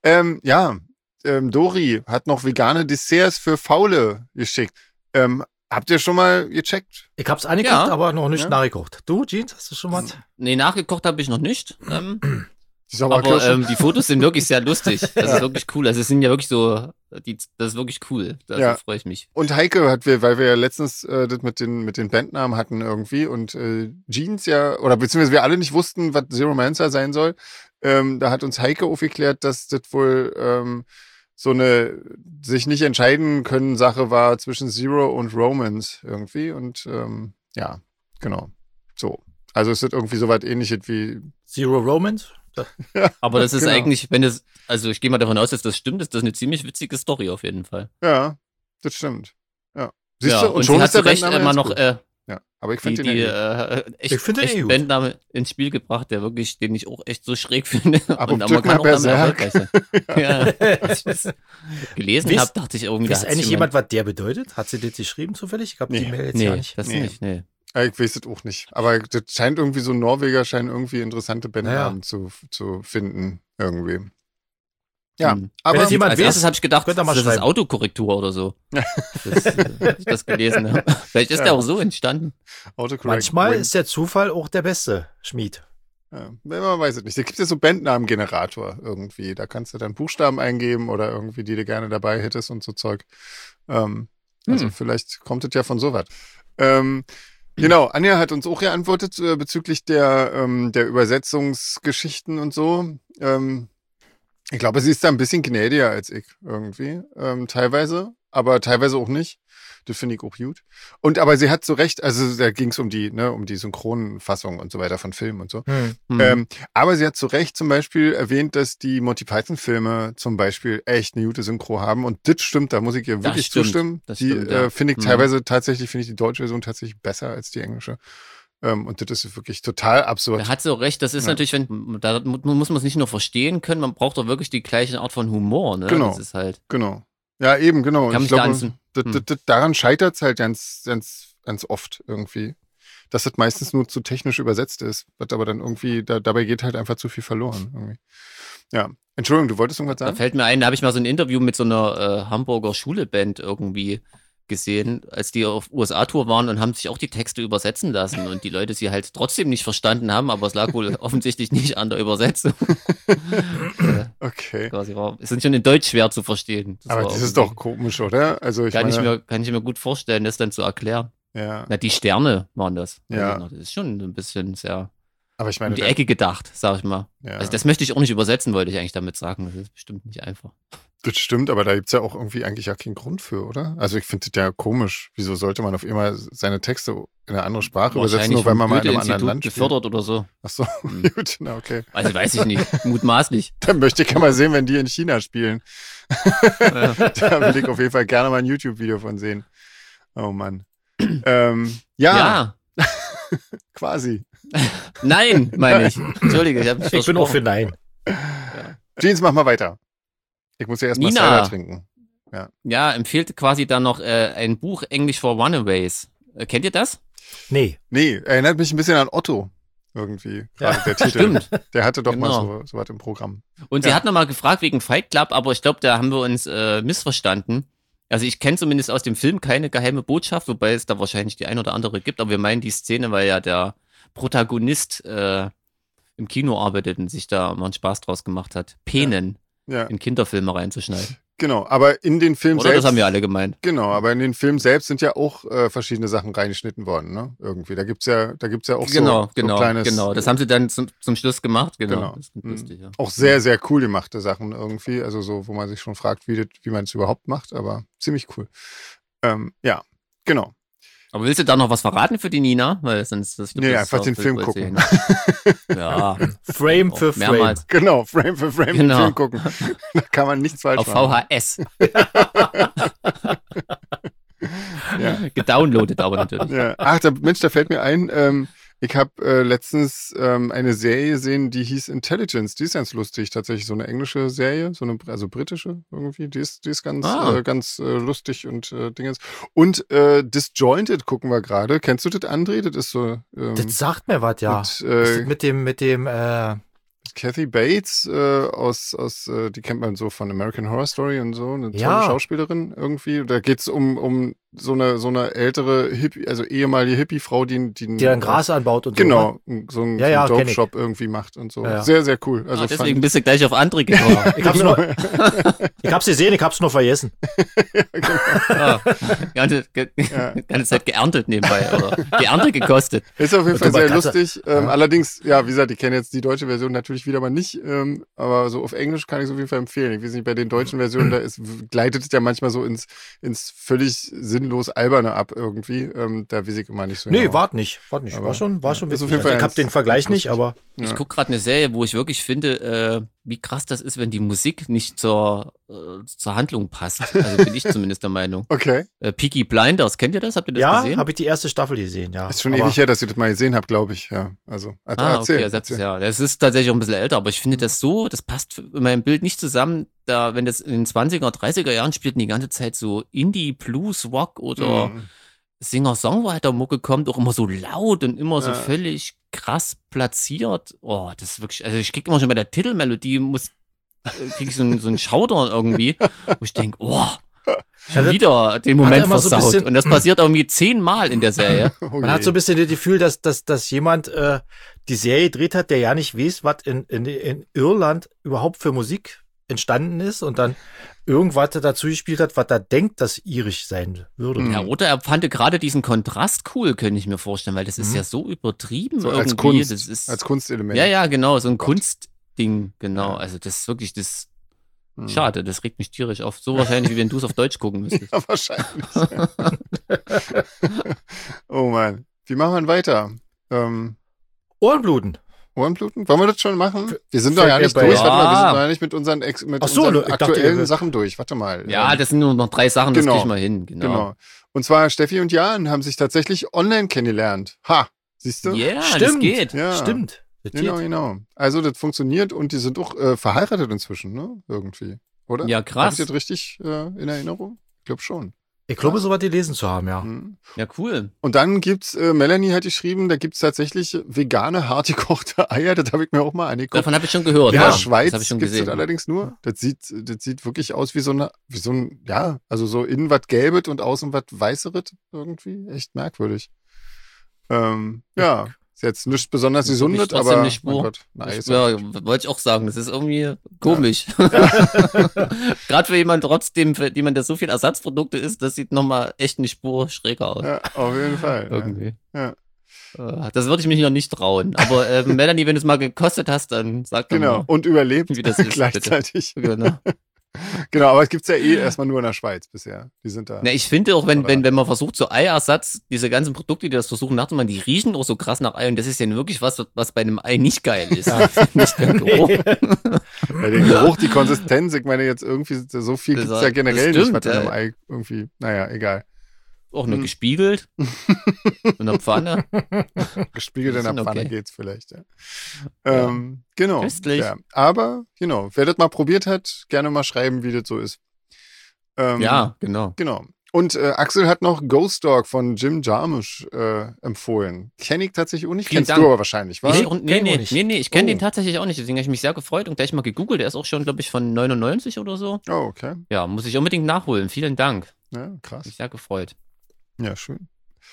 Dori hat noch vegane Desserts für Faule geschickt. Habt ihr schon mal gecheckt? Ich hab's angeguckt, aber noch nicht nachgekocht. Du, Jeans, hast du schon was? Nee, nachgekocht habe ich noch nicht. Aber die Fotos sind wirklich sehr lustig. Das ist wirklich cool. Also es sind ja wirklich so, das ist wirklich cool. Da freue ich mich. Und Heike weil wir ja letztens das mit den Bandnamen hatten irgendwie und Jeans oder beziehungsweise wir alle nicht wussten, was Zeromancer sein soll. Da hat uns Heike aufgeklärt, dass das wohl so eine sich nicht entscheiden können Sache war zwischen Zero und Romance irgendwie und ja, genau. So. Also es ist irgendwie so was Ähnliches wie Zero Romance? Aber das ist eigentlich, also ich gehe mal davon aus, dass das stimmt, ist das eine ziemlich witzige Story auf jeden Fall. Ja, das stimmt. Ja. Siehst du, und schon ist der Bandname immer noch ja, aber ich finde den Bandname ins Spiel gebracht, den ich auch echt so schräg finde. Aber und man kann auch damit erfolgreich sein. Gelesen habe, dachte ich irgendwie. Weiß eigentlich jemand, was der bedeutet? Hat sie das geschrieben zufällig? Ich habe die Mail jetzt ja nicht. Das nicht. Nee. Ich weiß es auch nicht. Aber das scheint irgendwie so, Norweger scheinen irgendwie interessante Bandnamen zu finden, irgendwie. Ja, aber als erstes habe ich gedacht, das ist Autokorrektur oder so. das gelesen habe. Vielleicht ist der auch so entstanden. Manchmal ist der Zufall auch der beste Schmied. Ja, man weiß es nicht. Da gibt es ja so Bandnamengenerator irgendwie. Da kannst du dann Buchstaben eingeben oder irgendwie, die du gerne dabei hättest und so Zeug. Also vielleicht kommt es ja von sowas. Genau, Anja hat uns auch geantwortet bezüglich der Übersetzungsgeschichten und so. Ich glaube, sie ist da ein bisschen gnädiger als ich irgendwie. Teilweise, aber teilweise auch nicht. Das finde ich auch gut. Aber sie hat so recht, also da ging es um die Synchronfassung und so weiter von Filmen und so. Aber sie hat zu Recht zum Beispiel erwähnt, dass die Monty Python-Filme zum Beispiel echt eine gute Synchro haben. Und das stimmt, da muss ich ihr wirklich zustimmen. Finde ich teilweise tatsächlich, die deutsche Version tatsächlich besser als die englische. Und das ist wirklich total absurd. Da hat sie auch recht, das ist natürlich, da muss man es nicht nur verstehen können, man braucht doch wirklich die gleiche Art von Humor, ne? Genau. Das ist halt. Genau. Ja, eben, genau. Kann ich mich glaube, daran scheitert es halt ganz, ganz, ganz oft irgendwie. Dass das meistens nur zu technisch übersetzt ist, wird aber dann irgendwie, dabei geht halt einfach zu viel verloren. Irgendwie. Ja. Entschuldigung, du wolltest irgendwas sagen? Da fällt mir ein, da habe ich mal so ein Interview mit so einer Hamburger Schuleband irgendwie gesehen, als die auf USA-Tour waren und haben sich auch die Texte übersetzen lassen und die Leute sie halt trotzdem nicht verstanden haben, aber es lag wohl offensichtlich nicht an der Übersetzung. Okay. Es ist schon in Deutsch schwer zu verstehen. Aber das ist doch komisch, oder? Also kann ich mir gut vorstellen, das dann zu erklären. Ja. Na, die Sterne waren das. Ja. Also, das ist schon ein bisschen sehr aber ich meine, um die Ecke gedacht, sag ich mal. Ja. Also das möchte ich auch nicht übersetzen, wollte ich eigentlich damit sagen. Das ist bestimmt nicht einfach. Das stimmt, aber da gibt's ja auch irgendwie eigentlich ja keinen Grund für, oder? Also ich finde das ja komisch. Wieso sollte man auf immer seine Texte in eine andere Sprache übersetzen, nur weil man mal in einem anderen Land spielt? Gefördert oder so. Ach so, gut, na okay. Also weiß ich nicht, mutmaßlich. Dann möchte ich ja mal sehen, wenn die in China spielen. Ja. Da will ich auf jeden Fall gerne mal ein YouTube-Video von sehen. Oh Mann. Ja. Quasi. Nein, meine ich. Entschuldige, ich bin auch für Nein. Ja. Jeans, mach mal weiter. Ich muss ja erstmal Cider trinken. Ja, empfiehlt quasi dann noch ein Buch English for Runaways. Kennt ihr das? Nee. Erinnert mich ein bisschen an Otto. Irgendwie. Gerade der Titel. Stimmt. Der hatte doch mal so was im Programm. Und sie hat nochmal gefragt wegen Fight Club, aber ich glaube, da haben wir uns missverstanden. Also ich kenne zumindest aus dem Film keine geheime Botschaft, wobei es da wahrscheinlich die ein oder andere gibt, aber wir meinen die Szene, weil ja der Protagonist im Kino arbeitet und sich da mal einen Spaß draus gemacht hat, Penen in Kinderfilme reinzuschneiden. Genau, aber in den Film selbst. Das haben wir alle gemeint. Genau, aber in den Film selbst sind ja auch verschiedene Sachen reingeschnitten worden, ne? Irgendwie. Da gibt's ja auch so kleines. Genau, das haben sie dann zum Schluss gemacht, genau. Das ist lustig, ja. Auch sehr, sehr cool gemachte Sachen irgendwie. Also so, wo man sich schon fragt, wie man es überhaupt macht, aber ziemlich cool. Ja, genau. Aber willst du da noch was verraten für die Nina? Weil sonst einfach den Film gucken. Ja. Frame für Frame. Mehrmals. Genau, Frame für Frame den Film gucken. Da kann man nichts falsch machen. Auf VHS. Gedownloadet aber natürlich. Ja. Ach, da fällt mir ein, ich habe letztens eine Serie gesehen, die hieß Intelligence. Die ist ganz lustig, tatsächlich so eine englische Serie, also britische irgendwie. Die ist ganz lustig und Dingens. Und Disjointed gucken wir gerade. Kennst du das, André? Das ist so. Das sagt mir was, ja. Mit dem Kathy Bates die kennt man so von American Horror Story und so, eine tolle Schauspielerin irgendwie. Da geht's um so eine ältere Hippie, also ehemalige Hippie-Frau, die dann Gras anbaut und so. Genau, so einen Dope-Shop irgendwie macht und so. Ja. Sehr, sehr cool. Also deswegen bist du gleich auf andere gekommen. Ich hab's gesehen, ich hab's nur vergessen. Ganze Zeit geerntet nebenbei, oder geerntet gekostet. Ist auf jeden Fall sehr lustig. Allerdings, wie gesagt, ich kenne jetzt die deutsche Version natürlich wieder mal nicht, aber so auf Englisch kann ich es auf jeden Fall empfehlen. Ich weiß nicht, bei den deutschen Versionen, gleitet es ja manchmal so ins völlig sinnlos Alberne ab irgendwie. Da weiß ich immer nicht so. Nee, wart nicht. War schon witzig. Ich hab den Vergleich nicht, aber. Ich gucke gerade eine Serie, wo ich wirklich finde, wie krass das ist, wenn die Musik nicht zur Handlung passt. Also bin ich zumindest der Meinung. Okay. Peaky Blinders, kennt ihr das? Habt ihr das gesehen? Ja, habe ich die erste Staffel gesehen, ja. Ist schon ewig her, dass ich das mal gesehen habe, glaube ich, ja. Also, erzähl. Ja, das ist tatsächlich auch ein bisschen älter, aber ich finde das passt in meinem Bild nicht zusammen, wenn das in den 20er, 30er Jahren spielt und die ganze Zeit so Indie, Blues, Rock oder Singer-Songwriter-Mucke kommt, auch immer so laut und immer so völlig krass platziert. Oh, das ist wirklich, also ich krieg immer schon bei der Titelmelodie, krieg ich so einen Schauder irgendwie, wo ich denke, schon wieder den Moment so versaut. Und das passiert irgendwie 10-mal in der Serie. Man hat so ein bisschen das Gefühl, dass jemand die Serie gedreht hat, der ja nicht weiß, was in Irland überhaupt für Musik entstanden ist und dann irgendwas dazu gespielt hat, was er denkt, dass irisch sein würde. Ja, oder er fand gerade diesen Kontrast cool, könnte ich mir vorstellen, weil das ist ja so übertrieben so irgendwie. als Kunst, das ist, als Kunstelement. Ja, genau, so ein Kunstding, genau. Also das ist wirklich schade, das regt mich tierisch auf. So wahrscheinlich, wie wenn du es auf Deutsch gucken müsstest. Ja, wahrscheinlich. Oh Mann. Wie machen wir denn weiter? Ohrenbluten. Ohrenbluten? Wollen wir das schon machen? Wir sind doch ja nicht durch. Warte mal, wir sind doch ja nicht mit unseren, unseren aktuellen Sachen durch. Warte mal. Ja, das sind nur noch 3 Sachen, das krieg ich mal hin. Genau. Und zwar Steffi und Jan haben sich tatsächlich online kennengelernt. Ha, siehst du? Ja, stimmt. Das geht. Ja. Stimmt. Genau. Also das funktioniert und die sind auch verheiratet inzwischen, ne? Irgendwie. Oder? Ja, krass. Habe ich das richtig in Erinnerung? Ich glaube schon. Ich glaube, so was gelesen zu haben, ja. Ja, cool. Und dann gibt's, Melanie hat geschrieben, da gibt's tatsächlich vegane, hart gekochte Eier. Das habe ich mir auch mal angeguckt. Davon habe ich schon gehört. In der Ja, Schweiz das habe ich schon gibt's gesehen. das allerdings nur. Das sieht wirklich aus wie so ein, ja, also so innen was Gelbet und außen was Weißeret irgendwie. Echt merkwürdig. Ja. Ist jetzt nicht besonders Das ist wirklich gesundet, trotzdem aber eine Spur. mein Gott, nice. Ja, wollte ich auch sagen. Das ist irgendwie komisch. Gerade für jemand, der so viel Ersatzprodukte isst, das sieht nochmal echt eine Spur schräger aus. Ja, auf jeden Fall. Irgendwie. Ja. Das würde ich mich noch nicht trauen. Aber Melanie, wenn du es mal gekostet hast, dann sag doch Genau. mal, Und überlebt wie das ist. gleichzeitig. Bitte. Genau. Genau, aber es gibt's ja erstmal nur in der Schweiz bisher. Die sind da. Na, ich finde auch, wenn man versucht, so Eiersatz, diese ganzen Produkte, die das versuchen nachzumachen, die riechen auch so krass nach Ei und das ist ja wirklich was bei einem Ei nicht geil ist. Nicht der Geruch. Ja, den Geruch, die Konsistenz, ich meine jetzt irgendwie, so viel gibt's ja generell stimmt, nicht, was in einem Ei irgendwie, naja, egal. Auch nur gespiegelt. In der Pfanne. Gespiegelt in der Pfanne okay. geht's vielleicht, ja. Genau. Köstlich. Ja. Aber, genau, wer das mal probiert hat, gerne mal schreiben, wie das so ist. Ja, genau. Genau. Und Axel hat noch Ghost Dog von Jim Jarmusch empfohlen. Kenn ich tatsächlich auch nicht. Vielen Kennst Dank. du aber wahrscheinlich, was? Nee, ich kenne Oh. den tatsächlich auch nicht. Deswegen habe ich mich sehr gefreut und gleich mal gegoogelt. Der ist auch schon, glaube ich, von 99 oder so. Oh, okay. Ja, muss ich unbedingt nachholen. Vielen Dank. Ja, krass. Mich sehr gefreut. Ja, schön.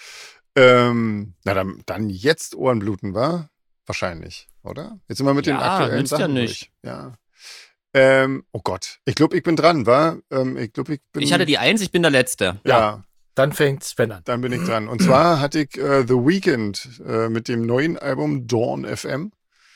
Na dann jetzt Ohrenbluten, war? Wahrscheinlich, oder? Jetzt sind wir mit den aktuellen nützt ja Sachen nicht. durch. Ja. Oh Gott. Ich glaube, ich bin dran, war? Ich hatte die 1, ich bin der Letzte. Ja, Dann fängt Sven an. dann bin ich dran. Und zwar hatte ich The Weeknd mit dem neuen Album Dawn FM.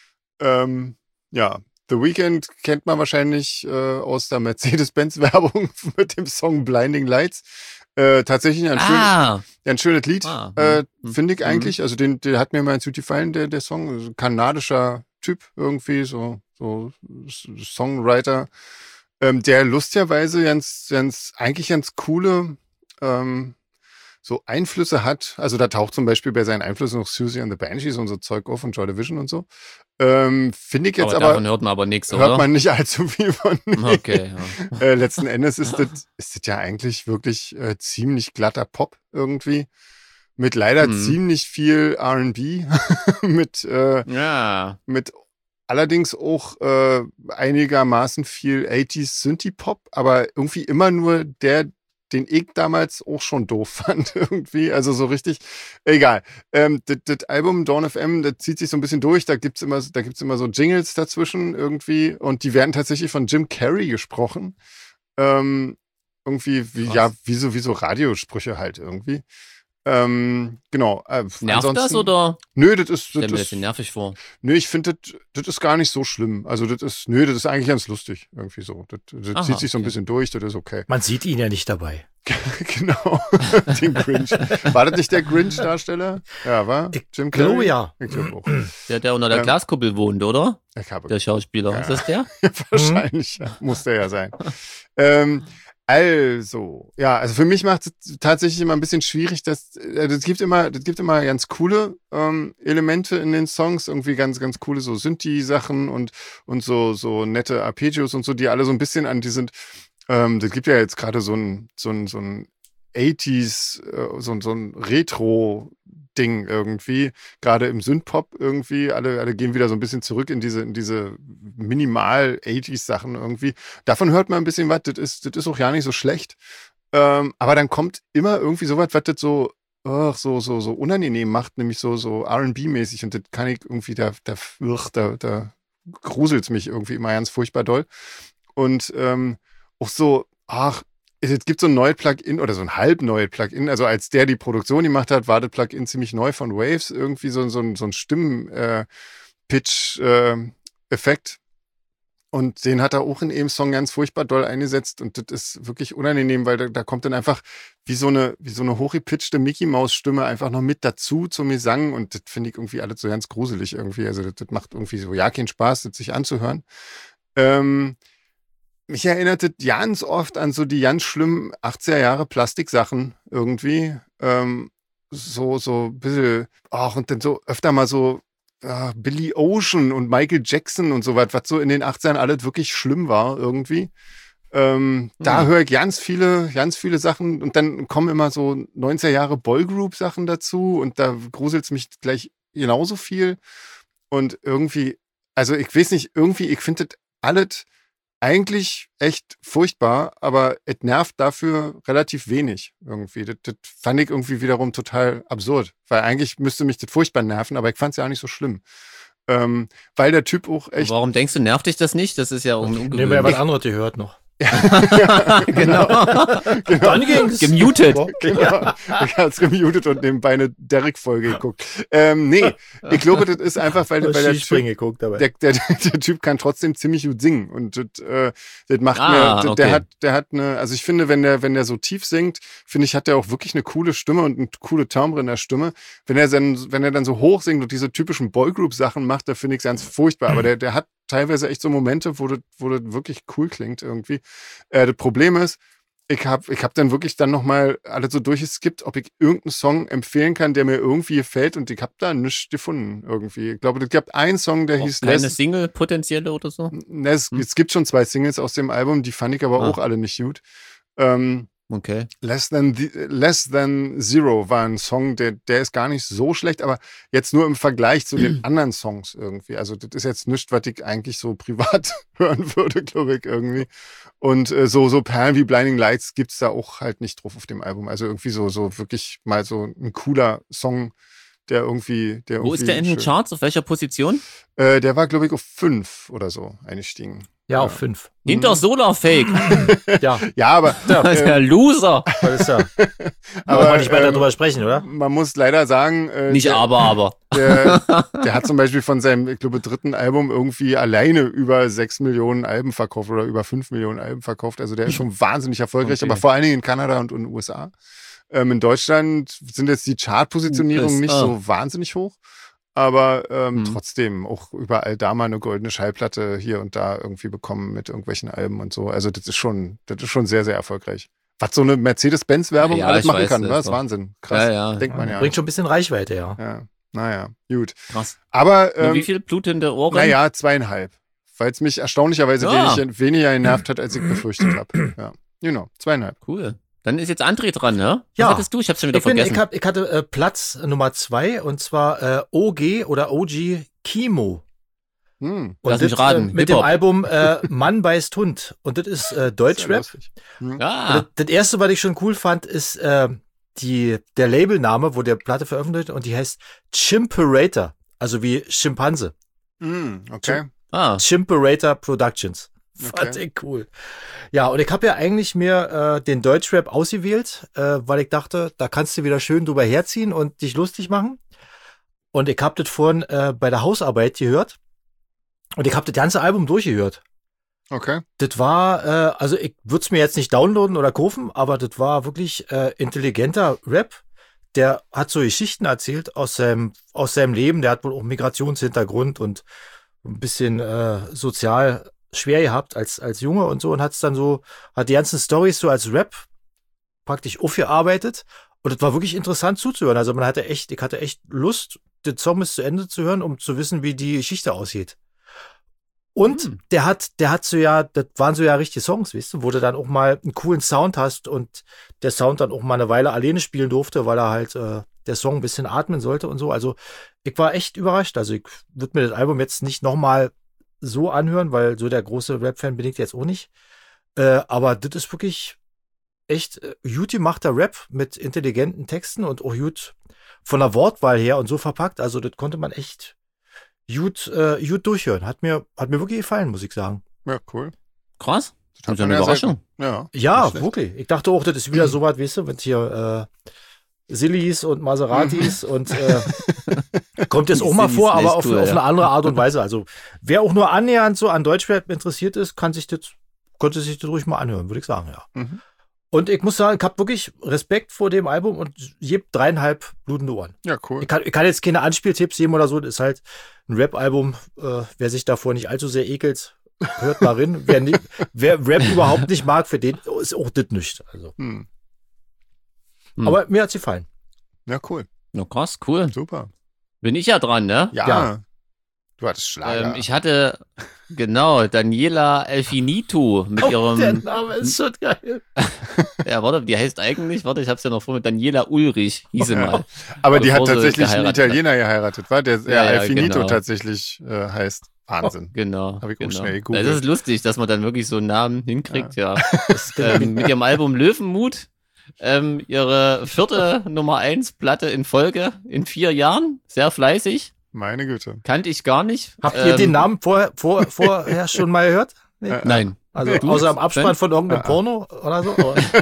Ja, The Weeknd kennt man wahrscheinlich aus der Mercedes-Benz-Werbung mit dem Song Blinding Lights. Tatsächlich ein schönes Lied, finde ich eigentlich. Also der hat mir mal ganz gefallen, der Song. Also kanadischer Typ irgendwie, so Songwriter, der lustigerweise eigentlich ganz coole so Einflüsse hat. Also da taucht zum Beispiel bei seinen Einflüssen noch Susie and the Banshees und so Zeug auf und Joy Division und so. Finde ich jetzt aber davon hört man aber nichts, oder? hört man nicht allzu viel von. Okay, ja. Letzten Endes ist das ja eigentlich wirklich ziemlich glatter Pop irgendwie. Mit leider ziemlich viel R&B. mit allerdings auch einigermaßen viel 80s Synthie-Pop, aber irgendwie immer nur den ich damals auch schon doof fand irgendwie, also so richtig, egal. Das Album Dawn FM, das zieht sich so ein bisschen durch, da gibt's immer so Jingles dazwischen irgendwie und die werden tatsächlich von Jim Carrey gesprochen. Irgendwie, wie so Radiosprüche halt irgendwie. Genau. Nervt das oder? Nö, das ist. Stell mir das nervig vor. Nö, ich finde, das ist gar nicht so schlimm. Also, das ist eigentlich ganz lustig. Irgendwie so. Das zieht sich so ein bisschen durch, das ist okay. Man sieht ihn ja nicht dabei. Genau. Den Grinch. War das nicht der Grinch-Darsteller? Ja, war? Jim Carrey? Oh ja. Ich glaube auch. Der unter der Glaskuppel wohnt, oder? Der Schauspieler. Ja. Ist das der? Ja, wahrscheinlich. Ja. Muss der ja sein. Also für mich macht es tatsächlich immer ein bisschen schwierig, dass das gibt immer ganz coole Elemente in den Songs, irgendwie ganz, ganz coole so Synthi-Sachen und so nette Arpeggios und so, die alle so ein bisschen an die sind. Das gibt ja jetzt gerade so ein 80s, so ein Retro-Ding irgendwie, gerade im Synthpop irgendwie, alle gehen wieder so ein bisschen zurück in diese Minimal-80s-Sachen irgendwie. Davon hört man ein bisschen was, das ist auch ja nicht so schlecht. Aber dann kommt immer irgendwie sowas, was das so unangenehm macht, nämlich so R&B-mäßig und das kann ich irgendwie, da gruselt's mich irgendwie immer ganz furchtbar doll. Und auch so, es gibt so ein neues Plugin oder so ein halb neues Plugin, also als der die Produktion gemacht hat, war das Plugin ziemlich neu von Waves, irgendwie so ein Stimmen-Pitch-Effekt. Und den hat er auch in einem Song ganz furchtbar doll eingesetzt und das ist wirklich unangenehm, weil da kommt dann einfach wie so eine hochgepitchte Mickey-Maus-Stimme einfach noch mit dazu zum Gesang und das finde ich irgendwie alles so ganz gruselig irgendwie. Also das macht irgendwie so ja keinen Spaß, das sich anzuhören. Mich erinnert das ganz oft an so die ganz schlimmen 80er Jahre Plastiksachen irgendwie. So ein bisschen, und dann so öfter mal so Billy Ocean und Michael Jackson und so was so in den 80ern alles wirklich schlimm war irgendwie. Da höre ich ganz viele Sachen und dann kommen immer so 90er Jahre Boygroup-Sachen dazu und da gruselt es mich gleich genauso viel. Und irgendwie, also ich weiß nicht, irgendwie, ich finde das alles eigentlich echt furchtbar, aber es nervt dafür relativ wenig irgendwie. Das fand ich irgendwie wiederum total absurd, weil eigentlich müsste mich das furchtbar nerven, aber ich fand es ja auch nicht so schlimm. Weil der Typ auch echt... Warum denkst du, nervt dich das nicht? Das ist ja ungewöhnlich. Nehmen wir ja was anderes gehört noch. Genau. Dann ging's. Gemutet. Genau. Ich hab's gemutet und nebenbei eine Derrick-Folge geguckt. Nee, ich glaube, das ist einfach, weil der Typ kann trotzdem ziemlich gut singen und das macht mir, okay. der hat eine, also ich finde, wenn der so tief singt, finde ich, hat der auch wirklich eine coole Stimme und eine coole Timbre in der Stimme. Wenn er dann so hoch singt und diese typischen Boygroup-Sachen macht, da finde ich es ganz furchtbar, aber der hat teilweise echt so Momente, wo das wirklich cool klingt irgendwie. Das Problem ist, ich hab dann wirklich dann nochmal alles so durchgeskippt, ob ich irgendeinen Song empfehlen kann, der mir irgendwie gefällt und ich habe da nichts gefunden irgendwie. Ich glaube, es gab einen Song, der hieß keine Single potenzielle oder so? Es gibt schon 2 Singles aus dem Album, die fand ich aber auch alle nicht gut. Okay. Less Than Zero war ein Song, der ist gar nicht so schlecht, aber jetzt nur im Vergleich zu den anderen Songs irgendwie. Also das ist jetzt nichts, was ich eigentlich so privat hören würde, glaube ich, irgendwie. Und so Perlen wie Blinding Lights gibt's da auch halt nicht drauf auf dem Album. Also irgendwie so wirklich mal so ein cooler Song, der irgendwie Wo ist der in den Charts? Auf welcher Position? Der war, glaube ich, auf 5 oder so eingestiegen. Ja, auf 5. Hinter Solarfake. Ja, aber das ist der Loser. Das ist ja. Aber wir nicht weiter drüber sprechen, oder? Man muss leider sagen, nicht aber. Der hat zum Beispiel von seinem, ich glaube, 3. Album irgendwie alleine über 6 Millionen Alben verkauft oder über 5 Millionen Alben verkauft. Also der ist schon wahnsinnig erfolgreich, aber vor allen Dingen in Kanada und in den USA. In Deutschland sind jetzt die Chartpositionierungen nicht so wahnsinnig hoch. Aber trotzdem auch überall da mal eine goldene Schallplatte hier und da irgendwie bekommen mit irgendwelchen Alben und so. Also das ist schon sehr, sehr erfolgreich. Was so eine Mercedes-Benz-Werbung alles machen kann, das ist Wahnsinn. Krass. Ja. Denkt man ja. Bringt schon ein bisschen Reichweite, ja. Naja, gut. Krass. Aber wie viel blutende Ohren? 2,5. Weil es mich erstaunlicherweise weniger genervt hat, als ich befürchtet habe. Ja. 2,5. Cool. Dann ist jetzt André dran, ne? Ja. Was hattest du? Ich hab's schon wieder vergessen. Ich hatte Platz Nummer 2 und zwar OG oder OG Kimo. Und lass mich raten. Mit dem Album Mann beißt Hund. Und das ist Deutschrap. Das erste, was ich schon cool fand, ist der Labelname, wo der Platte veröffentlicht und die heißt Chimperator. Also wie Schimpanse. Okay. Chimperator Productions. Fand ich cool. Ja, und ich habe ja eigentlich mir den Deutschrap ausgewählt, weil ich dachte, da kannst du wieder schön drüber herziehen und dich lustig machen. Und ich habe das vorhin bei der Hausarbeit gehört. Und ich habe das ganze Album durchgehört. Okay. Das war, also ich würde es mir jetzt nicht downloaden oder kaufen, aber das war wirklich intelligenter Rap. Der hat so Geschichten erzählt aus seinem Leben. Der hat wohl auch Migrationshintergrund und ein bisschen sozial schwer gehabt als Junge und so und hat die ganzen Storys so als Rap praktisch aufgearbeitet und es war wirklich interessant zuzuhören. Also ich hatte echt Lust, den Song bis zu Ende zu hören, um zu wissen, wie die Geschichte aussieht. Und der hat das waren so ja richtige Songs, weißt du, wo du dann auch mal einen coolen Sound hast und der Sound dann auch mal eine Weile alleine spielen durfte, weil er halt der Song ein bisschen atmen sollte und so. Also ich war echt überrascht. Also ich würde mir das Album jetzt nicht nochmal so anhören, weil so der große Rap-Fan bin ich jetzt auch nicht. Aber das ist wirklich echt gut gemachter Rap mit intelligenten Texten und auch gut von der Wortwahl her und so verpackt. Also das konnte man echt gut durchhören. Hat mir wirklich gefallen, muss ich sagen. Ja, cool. Krass. Das ist ja eine Überraschung. Ja, wirklich. Ich dachte auch, das ist wieder so was, weißt du, wenn hier Sillis und Maseratis und kommt jetzt auch mal vor, aber auf eine andere Art und Weise. Also wer auch nur annähernd so an Deutschrap interessiert ist, konnte sich das ruhig mal anhören, würde ich sagen, ja. Mhm. Und ich muss sagen, ich habe wirklich Respekt vor dem Album und gebe 3,5 blutende Ohren. Ja, cool. Ich kann jetzt keine Anspieltipps geben oder so, das ist halt ein Rap-Album. Wer sich davor nicht allzu sehr ekelt, hört mal rein. Wer Rap überhaupt nicht mag, für den ist auch das nicht. Also. Aber mir hat's gefallen. Ja, cool. Na krass, cool. Super. Bin ich ja dran, ne? Ja. Du hattest Schlager. Ich hatte, genau, Daniela Elfinito mit ihrem... Der Name ist schon geil. Ja, warte, die heißt eigentlich, ich hab's ja noch vor mit Daniela Ulrich, hieß sie mal. Aber die hat tatsächlich einen Italiener geheiratet, war der Elfinito genau. tatsächlich heißt. Wahnsinn. Oh, genau. Habe ich auch schnell gegoogelt. Das ist lustig, dass man dann wirklich so einen Namen hinkriegt, ja. Mit ihrem Album Löwenmut, ihre 4. Nummer 1 Platte in Folge in 4 Jahren, sehr fleißig. Meine Güte. Kannte ich gar nicht. Habt ihr den Namen vorher schon mal gehört? Nee? Nein. Also außer im Abspann von irgendeinem Porno oder so?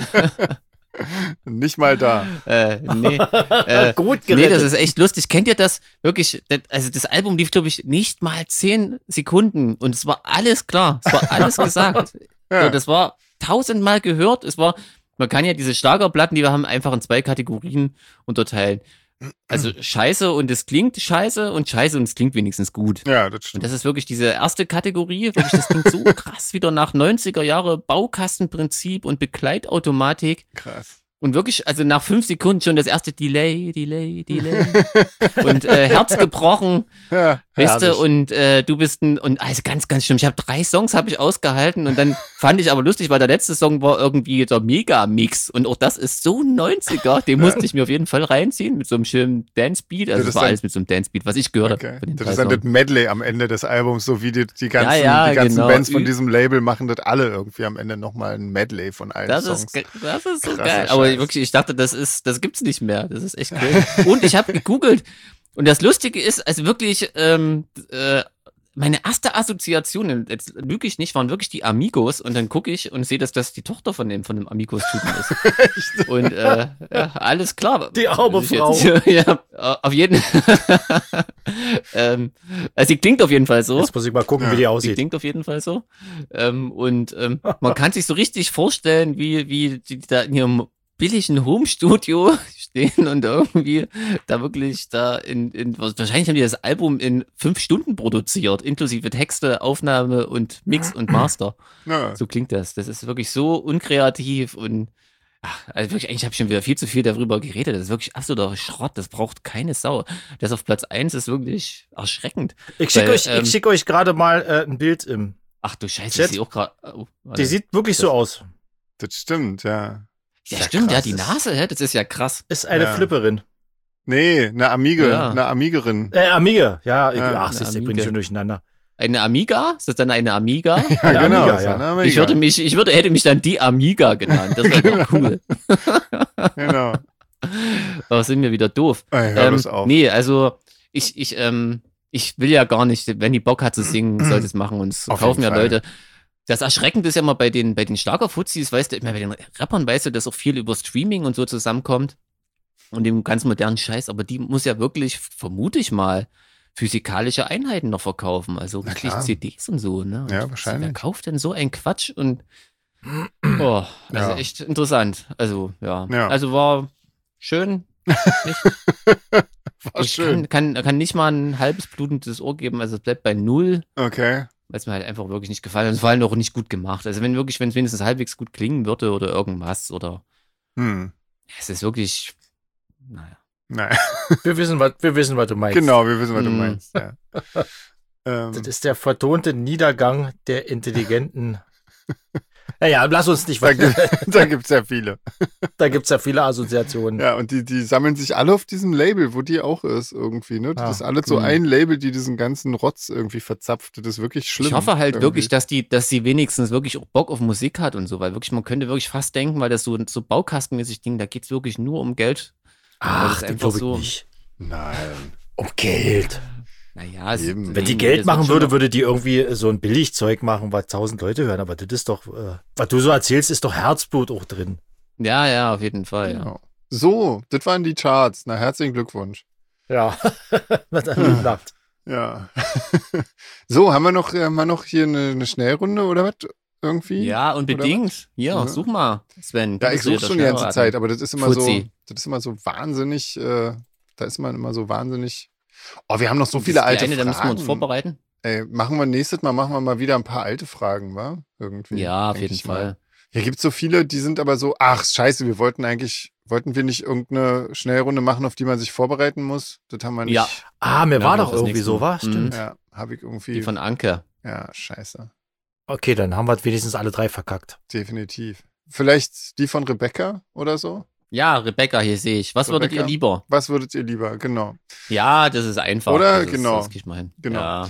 Nicht mal da. Nee. Gut gerettet. Nee, das ist echt lustig. Kennt ihr das? Wirklich, also das Album lief, glaube ich, nicht mal 10 Sekunden und es war alles klar. Es war alles gesagt. Ja. So, das war 1000-mal gehört. Man kann ja diese Schlagerplatten, die wir haben, einfach in 2 Kategorien unterteilen. Also Scheiße und es klingt scheiße und Scheiße und es klingt wenigstens gut. Ja, das stimmt. Und das ist wirklich diese erste Kategorie, wirklich, das klingt so krass wieder nach 90er Jahre Baukastenprinzip und Begleitautomatik. Krass. Und wirklich, also nach 5 Sekunden schon das erste Delay. Und Herz gebrochen, Ja, weißt du, und du bist also ganz, ganz schlimm. Ich habe 3 Songs habe ich ausgehalten und dann fand ich aber lustig, weil der letzte Song war irgendwie der Mega-Mix und auch das ist so 90er, den musste ich mir auf jeden Fall reinziehen mit so einem schönen Dance-Beat, also das war alles mit so einem Dance-Beat, was ich gehört habe. Das ist dann das Medley am Ende des Albums, so wie die ganzen genau. Bands von diesem Label machen das alle irgendwie am Ende nochmal ein Medley von allen Songs. Das ist so Krasser geil. Scheiß. Aber wirklich, ich dachte, das gibt's nicht mehr. Das ist echt cool. Und ich habe gegoogelt. Und das Lustige ist, also wirklich, meine erste Assoziation, jetzt lüge ich nicht, waren wirklich die Amigos. Und dann gucke ich und sehe, dass das die Tochter von dem Amigos-Typen ist. Und ja, alles klar. Die arme Frau. Ja, auf jeden also sie klingt auf jeden Fall so. Jetzt muss ich mal gucken, wie die Die aussieht. klingt auf jeden Fall so. Man kann sich so richtig vorstellen, wie die da in ihrem billigen Home-Studio stehen und irgendwie da wirklich wahrscheinlich haben die das Album in 5 Stunden produziert, inklusive Texte, Aufnahme und Mix und Master. Ja. So klingt das. Das ist wirklich so unkreativ und also wirklich, eigentlich habe ich schon wieder viel zu viel darüber geredet. Das ist wirklich absoluter Schrott. Das braucht keine Sau. Das auf Platz 1 ist wirklich erschreckend. Ich schicke euch gerade mal ein Bild im. Ach du Scheiße, Chat. ich sehe auch gerade. Die sieht wirklich so aus. Das stimmt, ja. Ja, stimmt, ja, die Nase, das ist ja krass. Ist eine Flipperin. Nee, eine Amiga, Ja. eine Amigerin. Amiga, ja. Ja, Ich bringe Amiga. schon durcheinander. Eine Amiga? Ist das dann eine Amiga? Ja, genau. Amiga, ist ja. eine Amiga. Hätte mich dann die Amiga genannt. Das wäre doch cool. Genau. Aber sind wir wieder doof. Ey, hör das auf. Nee, also ich will ja gar nicht, wenn die Bock hat zu singen, soll es machen und es Auf kaufen ja jeden Fall. Leute. Das Erschreckende ist ja mal bei den Schlagerfuzis, weißt du, immer bei den Rappern weißt du, dass auch viel über Streaming und so zusammenkommt und dem ganz modernen Scheiß, aber die muss ja wirklich, vermute ich mal, physikalische Einheiten noch verkaufen, also Na wirklich klar. CDs und so, ne? Ja, Und wahrscheinlich. Wer kauft denn so einen Quatsch und also Ja. echt interessant. Also, ja. Ja. Also war schön. War Ich schön. kann nicht mal ein halbes blutendes Ohr geben, also es bleibt bei 0, Okay. weil es mir halt einfach wirklich nicht gefallen hat. Es war halt auch nicht gut gemacht. Also wenn es wenigstens halbwegs gut klingen würde oder irgendwas oder es ist wirklich, naja. Nein. Wir wissen, was du meinst. Genau, wir wissen, was du Hm. meinst. Ja. Das ist der vertonte Niedergang der intelligenten Ja, lass uns nicht weiter. Da gibt's ja viele. Da gibt's ja viele Assoziationen. Ja, und die sammeln sich alle auf diesem Label, wo die auch ist irgendwie, ne? Das ist alles so ein Label, die diesen ganzen Rotz irgendwie verzapft. Das ist wirklich schlimm. Ich hoffe halt irgendwie. wirklich, dass sie wenigstens wirklich auch Bock auf Musik hat und so, weil wirklich, man könnte wirklich fast denken, weil das so baukastenmäßig Ding, da geht's wirklich nur um Geld. Ach, das glaube ich nicht. Nein. Um Geld. Naja, wenn die Geld machen würde die irgendwie so ein Billigzeug machen, was 1000 Leute hören. Aber das ist doch, was du so erzählst, ist doch Herzblut auch drin. Ja, auf jeden Fall. Ja. Genau. So, das waren die Charts. Na, herzlichen Glückwunsch. Ja, was hat geklappt. Ja. So, haben wir noch hier eine Schnellrunde oder was? Irgendwie? Ja, unbedingt. Hier, such mal, Sven. Ja, ich suche schon die ganze Zeit, aber das ist immer so wahnsinnig, da ist man immer so wahnsinnig. Oh, wir haben noch so viele alte Fragen. Da müssen wir uns vorbereiten. Ey, nächstes Mal machen wir mal wieder ein paar alte Fragen, wa? Irgendwie. Ja, auf jeden Fall. Hier gibt's so viele, die sind aber so, ach, scheiße, wollten wir nicht irgendeine Schnellrunde machen, auf die man sich vorbereiten muss? Das haben wir nicht. Ja. Mir war doch irgendwie so, was? Stimmt. Ja, habe ich irgendwie. Die von Anke. Ja, scheiße. Okay, dann haben wir wenigstens alle 3 verkackt. Definitiv. Vielleicht die von Rebecca oder so? Ja, Rebecca, hier sehe ich. Was würdet ihr lieber? Was würdet ihr lieber, genau. Ja, das ist einfach. Oder? Genau. Das krieg ich mal hin. Genau. Ja.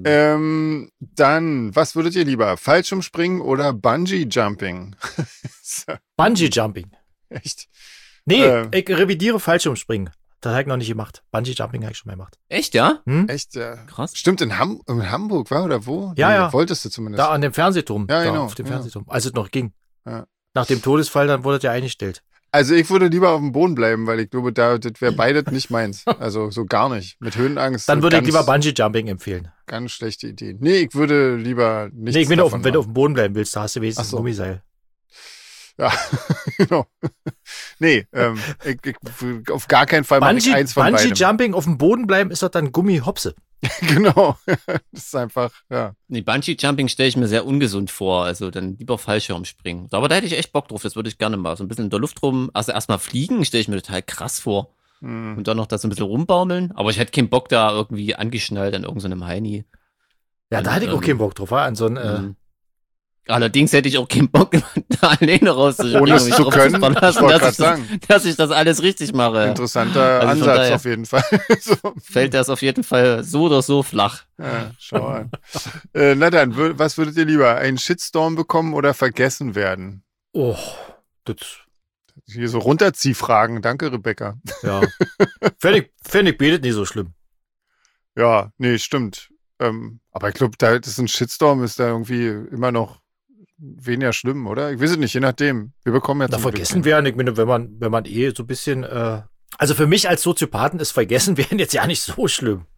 Dann, was würdet ihr lieber? Fallschirmspringen oder Bungee-Jumping? Bungee-Jumping. Echt? Nee, ich revidiere Fallschirmspringen. Das habe ich noch nicht gemacht. Bungee-Jumping habe ich schon mal gemacht. Echt, ja? Echt, ja. Krass. Stimmt, in Hamburg, war oder wo? Ja. Wolltest du zumindest. Da an dem Fernsehturm. Ja, genau. Auf dem Fernsehturm. Als es noch ging. Ja. Nach dem Todesfall, dann wurde es ja eingestellt. Also ich würde lieber auf dem Boden bleiben, weil ich glaube, das wäre beides nicht meins. Also so gar nicht. Mit Höhenangst. Dann würde ich lieber Bungee-Jumping empfehlen. Ganz schlechte Idee. Nee, ich würde lieber nicht. Nee, wenn du auf dem Boden bleiben willst, da hast du wenigstens ein Gummiseil. Ja, genau. Nee, ich auf gar keinen Fall mache ich eins von beidem. Bungee-Jumping auf dem Boden bleiben ist doch dann Gummihopse. Genau. Das ist einfach, ja. Nee, Bungee-Jumping stelle ich mir sehr ungesund vor. Also dann lieber Fallschirm springen. Aber da hätte ich echt Bock drauf. Das würde ich gerne mal. So ein bisschen in der Luft rum. Also erstmal fliegen stelle ich mir total krass vor. Und dann noch da so ein bisschen rumbaumeln. Aber ich hätte keinen Bock da irgendwie angeschnallt an irgendeinem Heini. Ja, da hätte ich auch keinen Bock drauf. An so ein Allerdings hätte ich auch keinen Bock, da alleine rauszuspringen. Ohne es zu können, dass ich das alles richtig mache. Interessanter Ansatz auf jeden Fall. So. Fällt das auf jeden Fall so oder so flach. Ja, schau an. Na dann, was würdet ihr lieber? Einen Shitstorm bekommen oder vergessen werden? Oh, das... Hier so Runterziehfragen. Danke, Rebecca. Ja. Fände ich betet nicht so schlimm. Ja, nee, stimmt. Aber ich glaube, das ist ein Shitstorm, ist da irgendwie immer noch weniger schlimm, oder? Ich weiß es nicht, je nachdem. Wir bekommen ja vergessen werden, ich meine, wenn man so ein bisschen, also für mich als Soziopathen ist vergessen werden jetzt ja nicht so schlimm.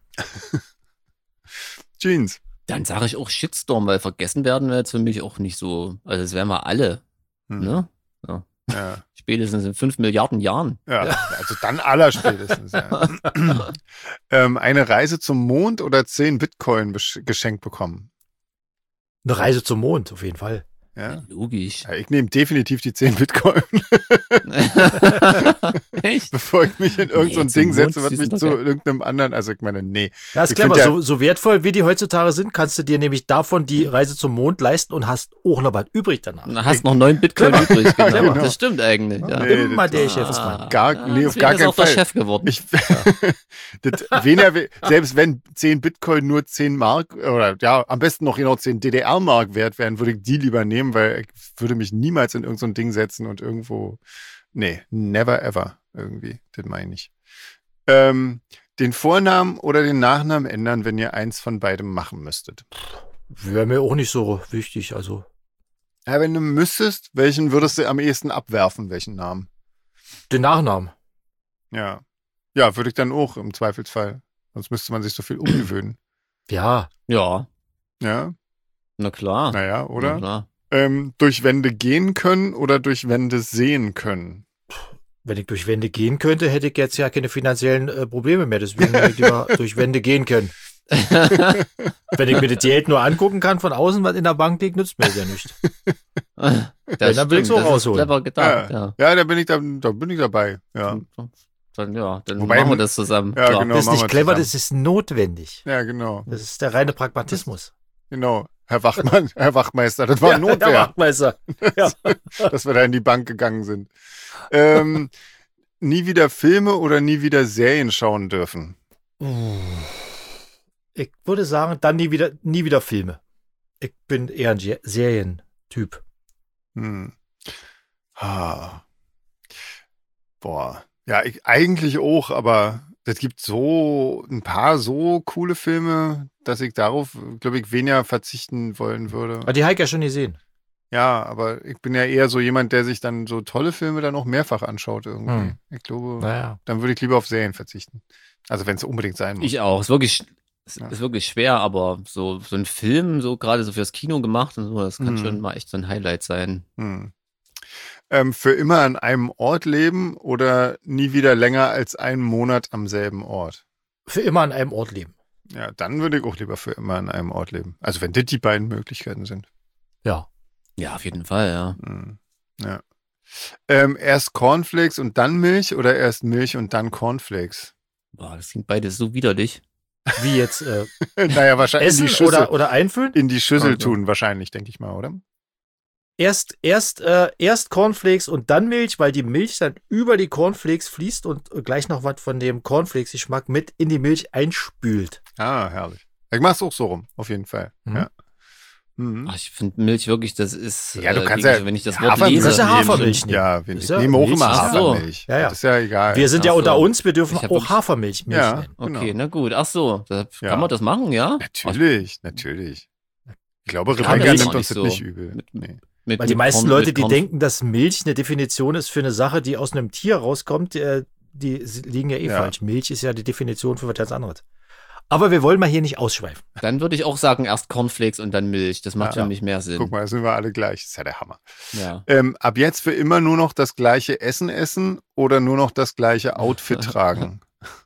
Jeans. Dann sage ich auch Shitstorm, weil vergessen werden wäre jetzt für mich auch nicht so, also das wären wir alle, ne? Ja. Ja. Spätestens in 5 Milliarden Jahren. Ja, also dann allerspätestens. Ja. Eine Reise zum Mond oder 10 Bitcoin geschenkt bekommen? Eine Reise zum Mond, auf jeden Fall. Ja. Logisch. Ja, ich nehme definitiv die 10 Bitcoin. Echt? Bevor ich mich in irgendein Ding setze, was mich zu irgendeinem anderen, also ich meine, nee. Ja, ist clever. So wertvoll, wie die heutzutage sind, kannst du dir nämlich davon die Reise zum Mond leisten und hast auch noch was übrig danach. Du hast noch 9 Bitcoin übrig, genau. Das stimmt eigentlich. Ja. Nee, immer der Chefsmann. Auf gar keinen auch Fall. Der Chef geworden. Selbst wenn 10 Bitcoin nur 10 Mark oder ja, am besten noch genau 10 DDR-Mark wert wären, würde ich die lieber nehmen, weil ich würde mich niemals in irgendein Ding setzen und irgendwo, nee, never ever irgendwie, das meine ich. Den Vornamen oder den Nachnamen ändern, wenn ihr eins von beidem machen müsstet? Wäre mir auch nicht so wichtig, also. Ja, wenn du müsstest, welchen würdest du am ehesten abwerfen, welchen Namen? Den Nachnamen. Ja. Ja, würde ich dann auch im Zweifelsfall. Sonst müsste man sich so viel umgewöhnen. Ja. Ja. Ja? Na klar. Naja, oder? Na klar. Durch Wände gehen können oder durch Wände sehen können? Wenn ich durch Wände gehen könnte, hätte ich jetzt ja keine finanziellen Probleme mehr. Deswegen hätte ich lieber durch Wände gehen können. Wenn ich mir das Geld nur angucken kann von außen, was in der Bank liegt, nützt mir das ja nicht. Dann will ich es auch rausholen. Clever gedacht, ja. Ja, da bin ich dabei. Ja. Dann machen wir das zusammen. Ja, genau, das ist nicht clever, das ist notwendig. Ja, genau. Das ist der reine Pragmatismus. Genau. Herr Wachmeister, das war Notwehr. Herr Wachmeister. Ja. Dass wir da in die Bank gegangen sind. Nie wieder Filme oder nie wieder Serien schauen dürfen? Ich würde sagen, dann nie wieder Filme. Ich bin eher ein Serientyp. Boah. Ja, ich eigentlich auch, aber es gibt so ein paar so coole Filme, dass ich darauf, glaube ich, weniger verzichten wollen würde. Aber die habe ich ja schon gesehen. Ja, aber ich bin ja eher so jemand, der sich dann so tolle Filme dann auch mehrfach anschaut irgendwie. Ich glaube, dann würde ich lieber auf Serien verzichten. Also wenn es unbedingt sein muss. Ich auch. Ist wirklich schwer, aber so ein Film, so gerade so fürs Kino gemacht und so, das kann schon mal echt so ein Highlight sein. Für immer an einem Ort leben oder nie wieder länger als einen Monat am selben Ort? Für immer an einem Ort leben. Ja, dann würde ich auch lieber für immer an einem Ort leben. Also wenn das die beiden Möglichkeiten sind. Ja. Ja, auf jeden Fall, ja. Ja. Erst Cornflakes und dann Milch oder erst Milch und dann Cornflakes? Boah, das klingt beides so widerlich. Wie jetzt naja, wahrscheinlich essen in die Schüssel, oder einfüllen? In die Schüssel tun, wahrscheinlich, denke ich mal, oder? Erst Cornflakes und dann Milch, weil die Milch dann über die Cornflakes fließt und gleich noch was von dem Cornflakes-Geschmack mit in die Milch einspült. Ah, herrlich. Ich mach's auch so rum, auf jeden Fall. Ja. Ach, ich finde Milch wirklich, das ist, ja, du kannst ja, wenn ich das Wort lese. Das ist ja nehmen. Hafermilch nehmen. Ja, wir nehmen auch immer Hafermilch. Ja, ja. Das ist ja egal. Wir sind ja unter uns, wir dürfen auch Hafermilch nehmen. Okay, genau. na gut. Ach so, kann man das machen, ja? Natürlich. Ich glaube, Rebecca nimmt uns das nicht übel. Weil die meisten Leute, die denken, dass Milch eine Definition ist für eine Sache, die aus einem Tier rauskommt, die liegen ja falsch. Milch ist ja die Definition für was ganz anderes. Aber wir wollen mal hier nicht ausschweifen. Dann würde ich auch sagen, erst Cornflakes und dann Milch. Das macht für mich mehr Sinn. Guck mal, da sind wir alle gleich. Das ist ja der Hammer. Ja. Ab jetzt für immer nur noch das gleiche Essen oder nur noch das gleiche Outfit tragen?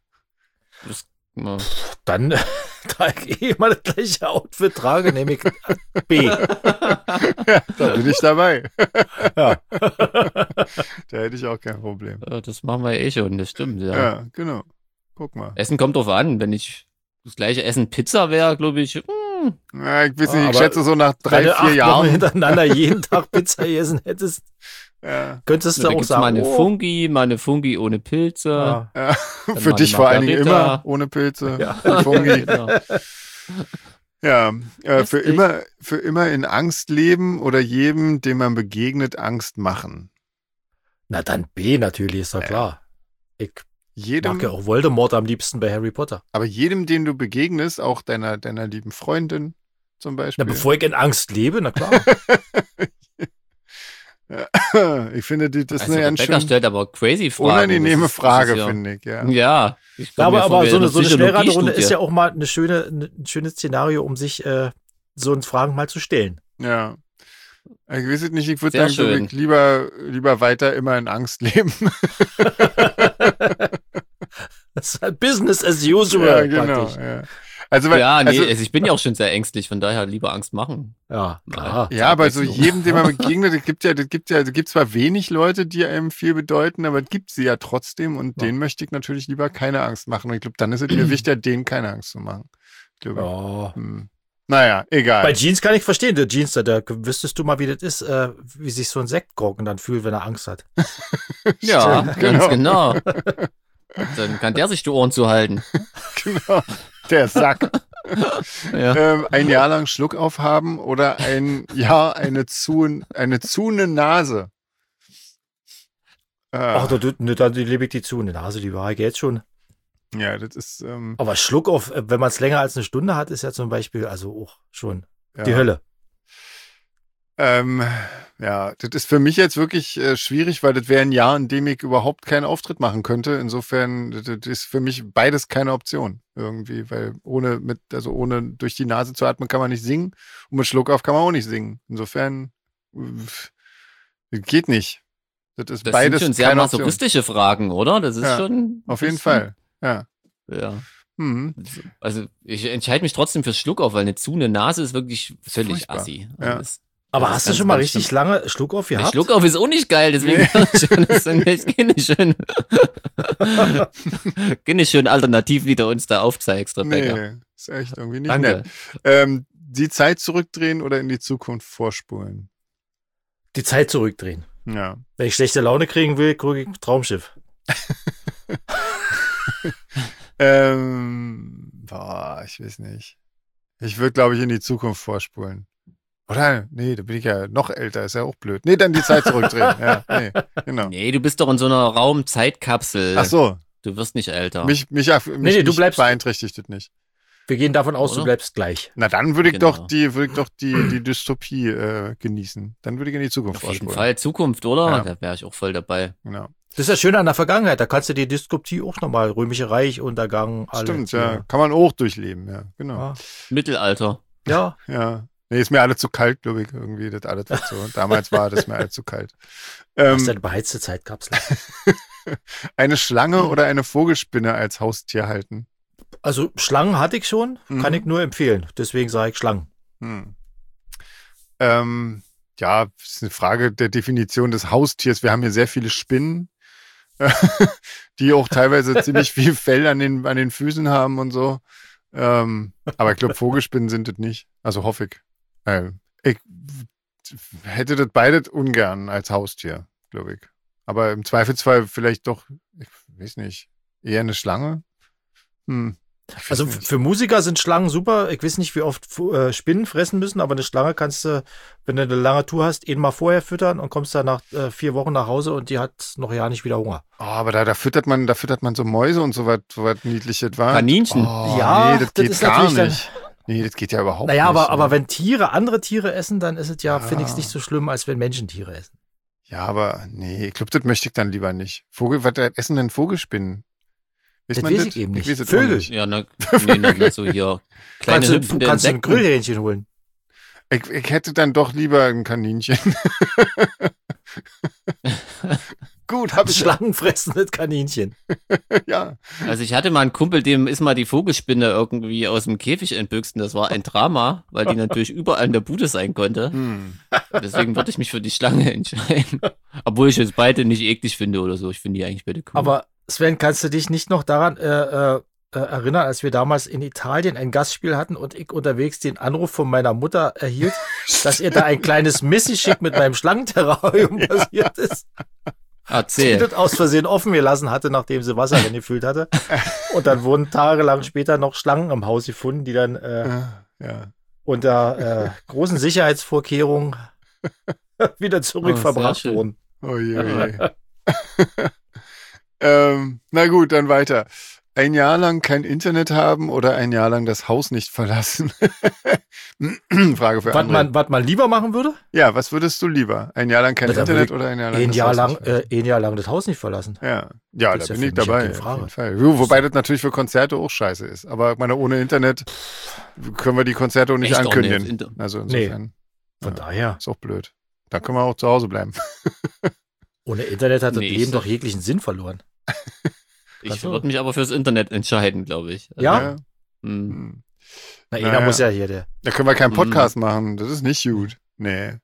Dann, da ich immer das gleiche Outfit trage, nehme ich B. Ja, da bin ich dabei. Ja. Da hätte ich auch kein Problem. Das machen wir schon, das stimmt, ja. Ja, genau. Guck mal. Essen kommt drauf an. Wenn ich das gleiche Essen Pizza wäre, glaube ich. Ja, ich weiß nicht, ich schätze so nach 3-4 Jahren. Hintereinander jeden Tag Pizza essen hättest, könntest du auch sagen, mal eine Fungi ohne Pilze. Ja. Für dich vor allen Dingen immer ohne Pilze. Ja. Fungi. Genau. Ja, für immer in Angst leben oder jedem, dem man begegnet, Angst machen. Na dann B natürlich, ist doch klar. Ich mag ja auch Voldemort am liebsten bei Harry Potter. Aber jedem, dem du begegnest, auch deiner lieben Freundin zum Beispiel. Na, bevor ich in Angst lebe, na klar. Ich finde, das ist Also eine ganz Rebecca schön stellt aber crazy Fragen. unangenehme Frage, finde ich. Ja. Ja. Aber so eine Schnellraterunde ist ja auch mal ein schönes Szenario, um sich so eine Fragen mal zu stellen. Ja. Ich weiß es nicht, ich würde dann lieber weiter immer in Angst leben. Das ist halt Business as usual. Ja, genau. Ja. Also, ich bin ja auch schon sehr ängstlich, von daher lieber Angst machen. Ja, klar. Ja, aber so jedem, dem man begegnet, es gibt zwar wenig Leute, die einem viel bedeuten, aber es gibt sie ja trotzdem und denen möchte ich natürlich lieber keine Angst machen. Und ich glaube, dann ist es mir wichtiger, denen keine Angst zu machen. Naja, egal. Bei Jeans kann ich verstehen, der Jeans, da wüsstest du mal, wie das ist, wie sich so ein Sektkorken dann fühlt, wenn er Angst hat. Ja, ganz genau. Dann kann der sich die Ohren zuhalten. Genau, der Sack. Ja. Ein Jahr lang Schluck aufhaben oder ein Jahr eine zuhende Nase. Ach, dann lebe ich die zu. Eine Nase, die war ich jetzt schon. Ja, das ist. Aber Schluck auf, wenn man es länger als eine Stunde hat, ist ja zum Beispiel also auch schon die Hölle. Ja, das ist für mich jetzt wirklich schwierig, weil das wäre ein Jahr, in dem ich überhaupt keinen Auftritt machen könnte. Insofern, das ist für mich beides keine Option irgendwie, weil ohne durch die Nase zu atmen kann man nicht singen und mit Schluck auf kann man auch nicht singen. Insofern, geht nicht. Das ist beides sind schon sehr masochistische Fragen, oder? Das ist schon. Auf jeden Fall, ja. Ja. Also ich entscheide mich trotzdem fürs Schluck auf, weil eine Nase ist wirklich völlig furchtbar. Assi. Ja. Aber hast du schon mal richtig lange Schluck auf gehabt? Schluck auf ist auch nicht geil, deswegen keine schönen Alternativlieder uns da aufzeigst, Rebecca. Nee, ist echt irgendwie nicht Danke. nett. die Zeit zurückdrehen oder in die Zukunft vorspulen? Die Zeit zurückdrehen. Ja. Wenn ich schlechte Laune kriegen will, gucke ich Traumschiff. Ich weiß nicht. Ich würde, glaube ich, in die Zukunft vorspulen. Oder? Nee, da bin ich ja noch älter, ist ja auch blöd. Nee, dann die Zeit zurückdrehen. Ja, nee, genau. Nee, du bist doch in so einer Raumzeitkapsel. Ach so. Du wirst nicht älter. Mich du bleibst, beeinträchtigt das nicht. Wir gehen davon aus, Oder? Du bleibst gleich. Na, dann würde ich Genau. doch die Dystopie genießen. Dann würde ich in die Zukunft Auf jeden vorspulen. Fall Zukunft, oder? Ja. Da wäre ich auch voll dabei. Genau. Das ist das Schöne an der Vergangenheit. Da kannst du die Dystopie auch nochmal, Römische Reich, Untergang, alles. Stimmt, ja. Kann man auch durchleben, ja. Genau. Ja. Mittelalter. Ja. Ja. Nee, ist mir alles zu kalt, glaube ich, irgendwie. Das alles wird so. Damals war das mir alles zu kalt. Das ist eine beheizte Zeitkapsel. Eine Schlange oder eine Vogelspinne als Haustier halten? Also Schlangen hatte ich schon, kann ich nur empfehlen. Deswegen sage ich Schlangen. Ja, das ist eine Frage der Definition des Haustiers. Wir haben hier sehr viele Spinnen, die auch teilweise ziemlich viel Fell an den Füßen haben und so. Aber ich glaube, Vogelspinnen sind es nicht. Also hoffe ich. Ich hätte das beides ungern als Haustier, glaube ich. Aber im Zweifelsfall vielleicht doch, ich weiß nicht, eher eine Schlange? Also für Musiker sind Schlangen super. Ich weiß nicht, wie oft Spinnen fressen müssen, aber eine Schlange kannst du, wenn du eine lange Tour hast, mal vorher füttern und kommst dann nach 4 Wochen nach Hause und die hat noch ja nicht wieder Hunger. Oh, aber da füttert man so Mäuse und so was Niedliches, war. Kaninchen. Oh, Ja, nee, das geht ist gar natürlich nicht. Nee, das geht ja überhaupt Naja, nicht. aber wenn andere Tiere essen, dann ist es finde ich es Ah. nicht so schlimm, als wenn Menschen Tiere essen. Ja, aber nee, ich glaube, das möchte ich dann lieber nicht. Was essen denn Vogelspinnen? Das weiß ich eben nicht. weiß es auch Vögel. nicht. Ja, na so hier. Kleine hüpfende Kannst du ein Insekten. Grillhähnchen holen. Ich hätte dann doch lieber ein Kaninchen. Gut, hab ich Schlangenfressendes Kaninchen. ja. Also ich hatte mal einen Kumpel, dem ist mal die Vogelspinne irgendwie aus dem Käfig entbüchst und das war ein Drama, weil die natürlich überall in der Bude sein konnte. Deswegen würde ich mich für die Schlange entscheiden. Obwohl ich jetzt beide nicht eklig finde oder so. Ich finde die eigentlich beide cool. Aber Sven, kannst du dich nicht noch daran erinnern, als wir damals in Italien ein Gastspiel hatten und ich unterwegs den Anruf von meiner Mutter erhielt, dass ihr da ein kleines Missgeschick mit meinem Schlangenterrarium passiert ist? Die Erzähl. das aus Versehen offen gelassen hatte, nachdem sie Wasser gefüllt hatte. Und dann wurden tagelang später noch Schlangen im Haus gefunden, die dann Ja. unter großen Sicherheitsvorkehrungen wieder Oh, zurückverbracht sehr schön. wurden. Oh je. Na gut, dann weiter. Ein Jahr lang kein Internet haben oder ein Jahr lang das Haus nicht verlassen? Frage für andere. Was man lieber machen würde? Ja, was würdest du lieber? Ein Jahr lang kein Na, da Internet würde oder ein Jahr lang Ein das Jahr Haus lang, nicht verlassen? ein Jahr lang das Haus nicht verlassen. Ja, Das da ist ja bin ich für mich ja dabei, keine Frage. auf jeden Fall. Wobei das natürlich für Konzerte auch scheiße ist. Aber ich meine, ohne Internet können wir die Konzerte auch nicht Echt auch ankündigen. nicht. Also insofern Von daher, ist auch blöd. Da können wir auch zu Hause bleiben. ohne Internet hat das Nee, ich Leben sag- doch jeglichen Sinn verloren. Ich so. würde mich aber fürs Internet entscheiden, glaube ich. Also, Ja? hm. Na, Naja. einer muss ja hier der. Da können wir keinen Mhm. Podcast machen. Das ist nicht gut. Nee.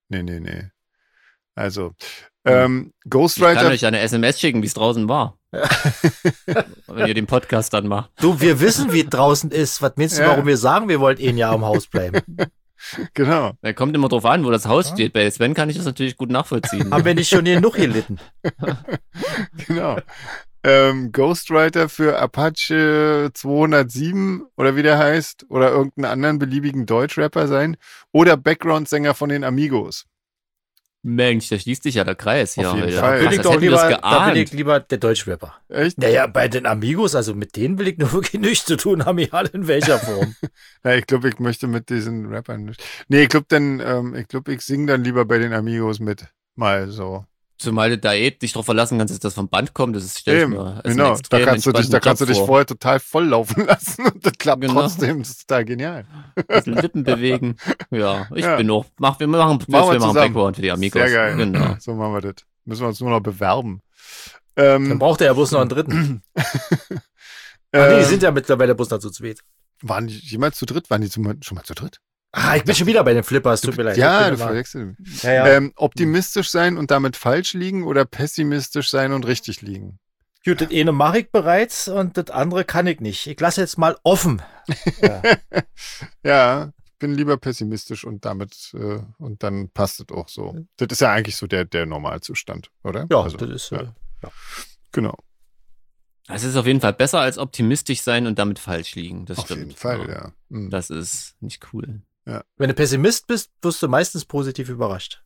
Also, Ich kann Ghostwriter. euch eine SMS schicken, wie es draußen war. Wenn ihr den Podcast dann macht. Du, wir wissen, wie es draußen ist. Was meinst du, Ja. warum wir sagen, wir wollten ein Jahr im Haus bleiben? Genau. Da kommt immer drauf an, wo das Haus steht. Bei Sven kann ich das natürlich gut nachvollziehen. Haben wir nicht schon genug gelitten? Genau. Ghostwriter für Apache 207 oder wie der heißt oder irgendeinen anderen beliebigen Deutschrapper sein oder Background-Sänger von den Amigos. Mensch, da schließt sich ja der Kreis hier Auf jeden heute. Fall. Bin Ach, ich das doch hätten wir lieber, das da bin ich geahnt. lieber der Deutschrapper. Echt? Naja, bei den Amigos, also mit denen will ich nur wirklich nichts zu tun haben, egal in welcher Form. Ja, ich glaube, ich möchte mit diesen Rappern nicht. Nee, ich glaube, ich singe dann lieber bei den Amigos mit. Mal so. Zumal du da dich drauf verlassen kannst, dass das vom Band kommt. Das stelle ich Eben, mir als genau. einen extrem Da kannst du entspannten dich Job vorher total voll laufen lassen und das klappt Genau. trotzdem. Das ist total genial. Ein bisschen Lippen bewegen. Ja, ich Ja. bin auch. Wir machen zusammen. Background für die Amigos. Sehr geil. Genau. So machen wir das. Müssen wir uns nur noch bewerben. Dann braucht er ja bloß noch einen dritten. Ach nee, die sind ja mittlerweile bloß noch zu zweit. Waren die jemals zu dritt? Waren die schon mal zu dritt? Ah, ich bin schon wieder bei den Flippers, tut mir leid. Ja, Ich du bin immer- verwechselst mich. ja. Optimistisch sein und damit falsch liegen oder pessimistisch sein und richtig liegen? Gut, das eine mache ich bereits und das andere kann ich nicht. Ich lasse jetzt mal offen. Ja. Ja, bin lieber pessimistisch und damit und dann passt es auch so. Das ist ja eigentlich so der Normalzustand, oder? Ja, also, das ist ja. Genau. Es ist auf jeden Fall besser als optimistisch sein und damit falsch liegen. Das Auf stimmt. jeden Fall, ja. Mhm. Das ist nicht cool. Ja. Wenn du Pessimist bist, wirst du meistens positiv überrascht.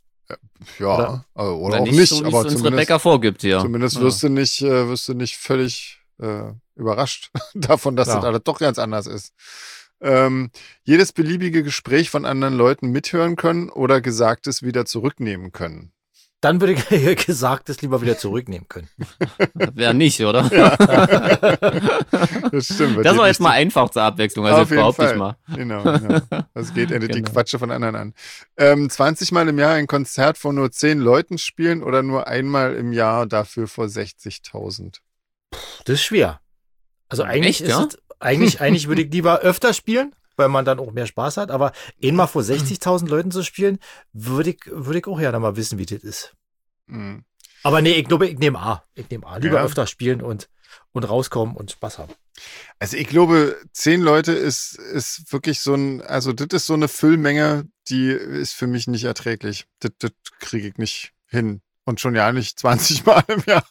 Ja, oder auch nicht, nicht, so, wie aber es uns Rebecca vorgibt, ja. Zumindest wirst du nicht völlig überrascht davon, dass das alles doch ganz anders ist. Jedes beliebige Gespräch von anderen Leuten mithören können oder Gesagtes wieder zurücknehmen können. Dann würde ich Gesagtes lieber wieder zurücknehmen können. Wäre nicht, oder? Ja. Das stimmt. Das war jetzt mal einfach zur Abwechslung, also behaupte ich mal. Genau. Das geht endet die Genau. Quatsche von anderen an. 20 Mal im Jahr ein Konzert vor nur 10 Leuten spielen oder nur einmal im Jahr dafür vor 60.000? Das ist schwer. Also eigentlich Echt, ja? Eigentlich würde ich lieber öfter spielen, weil man dann auch mehr Spaß hat, aber einmal vor 60.000 Leuten zu spielen, würde ich auch gerne mal wissen, wie das ist. Mhm. Aber nee, ich glaube, ich nehme A. Lieber Ja. öfter spielen und rauskommen und Spaß haben. Also ich glaube, 10 Leute ist wirklich also das ist so eine Füllmenge, die ist für mich nicht erträglich. Das kriege ich nicht hin. Und schon ja nicht 20 Mal im Jahr.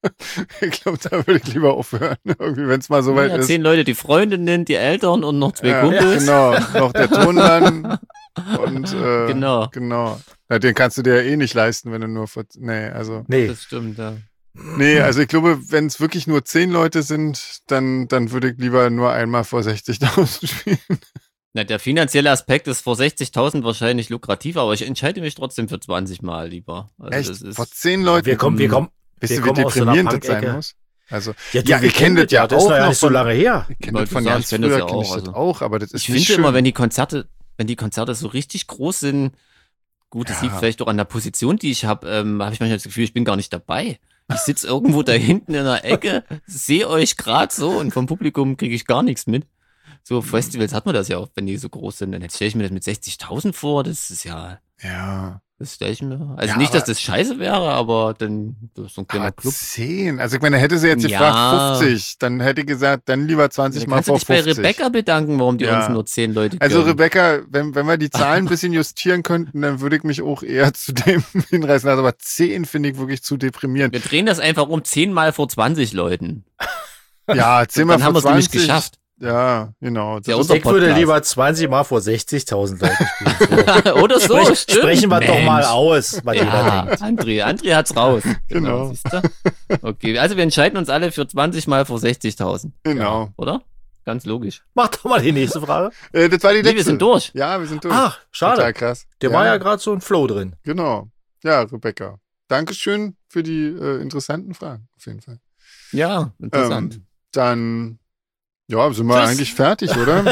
Ich glaube, da würde ich lieber aufhören. Irgendwie, wenn es mal so weit ist. 10 Leute, die Freundinnen, die Eltern und noch 2 Kumpels. Genau, noch der Tonmann. Und Genau. Ja, den kannst du dir ja eh nicht leisten, wenn du nur Nee. Das stimmt, ja. Nee, also ich glaube, wenn es wirklich nur 10 Leute sind, dann würde ich lieber nur einmal vor 60.000 spielen. Na, der finanzielle Aspekt ist vor 60.000 wahrscheinlich lukrativer, aber ich entscheide mich trotzdem für 20 Mal lieber. Also Echt? das ist, Vor 10 Leuten? Wir kommen Wisst ihr, wie kommen aus so einer deprimierend das sein Punk-Ecke. muss? Also, Ja, ja, wir kennen das ja das ist auch noch ja noch nicht so von- lange her. ich kenne wollte das von sagen, ganz ich kenne das früher, ja kenne ich auch, das also. auch, aber das ist ich nicht finde schön. immer, wenn die Konzerte so richtig groß sind, gut, das Ja. liegt vielleicht auch an der Position, die ich habe ich manchmal das Gefühl, ich bin gar nicht dabei. Ich sitze irgendwo da hinten in der Ecke, sehe euch gerade so und vom Publikum kriege ich gar nichts mit. So Festivals hat man das ja auch, wenn die so groß sind. Dann stelle ich mir das mit 60.000 vor, das ist ja, Ja. das stelle ich mir. Also Ja, nicht, dass aber- das scheiße wäre, aber dann so ein kleiner Aber Club. 10. Also ich meine, hätte sie jetzt Ja. gefragt 50, dann hätte ich gesagt, dann lieber 20 Dann Mal kannst du vor dich bei 50. Rebecca bedanken, warum die Ja. uns nur 10 Leute Also gönnen. Rebecca, wenn wir die Zahlen ein bisschen justieren könnten, dann würde ich mich auch eher zu dem hinreißen. Also aber 10 finde ich wirklich zu deprimierend. Wir drehen das einfach um 10 Mal vor 20 Leuten. Ja, 10 Mal Dann haben wir vor es nämlich 20. geschafft. Ja, genau. Ja, Das unser Ich würde Podcast. lieber 20 Mal vor 60.000 Leuten spielen. Oder so, stimmt. Sprechen wir doch Mensch. mal aus, was jeder Ja, denkt. André hat's raus. Genau. Siehst du? Okay, also wir entscheiden uns alle für 20 Mal vor 60.000. Genau. Oder? Ganz logisch. Mach doch mal die nächste Frage. Das war die letzte. Nee, wir sind durch. Ja, wir sind durch. Ach, Total schade. krass. Der war ja gerade so ein Flow drin. Genau. Ja, Rebecca. Dankeschön für die interessanten Fragen, auf jeden Fall. Ja, interessant. Dann, ja, sind wir Tschüss. eigentlich fertig, oder?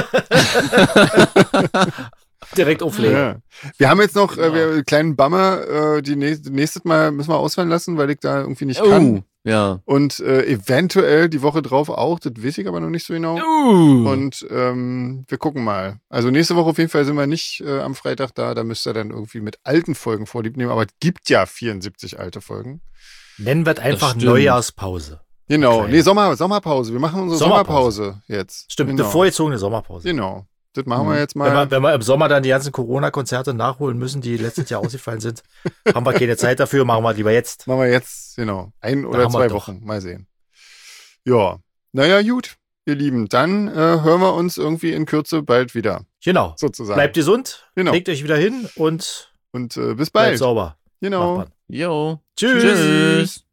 Direkt auflegen. Ja. Wir haben jetzt noch einen kleinen Bummer. Nächstes Mal müssen wir ausfallen lassen, weil ich da irgendwie nicht kann. Ja. Und eventuell die Woche drauf auch. Das weiß ich aber noch nicht so genau. Und wir gucken mal. Also nächste Woche auf jeden Fall sind wir nicht am Freitag da. Da müsst ihr dann irgendwie mit alten Folgen vorlieb nehmen. Aber es gibt ja 74 alte Folgen. Nennen wir es einfach stimmt. Neujahrspause. Genau. Okay. Nee, Sommerpause. Wir machen unsere Sommerpause jetzt. Stimmt, genau. eine vorgezogene Sommerpause. Genau. Das machen wir jetzt mal. Wenn wir im Sommer dann die ganzen Corona-Konzerte nachholen müssen, die letztes Jahr ausgefallen sind, haben wir keine Zeit dafür, machen wir lieber jetzt. Machen wir jetzt, genau. 1 oder haben wir 2 doch. Wochen. Mal sehen. Ja. Naja, gut, ihr Lieben. Dann hören wir uns irgendwie in Kürze bald wieder. Genau. Sozusagen. Bleibt gesund, Genau. legt euch wieder hin und Und bis bleibt bald. sauber. Genau. Macht man. Jo. Tschüss. Tschüss.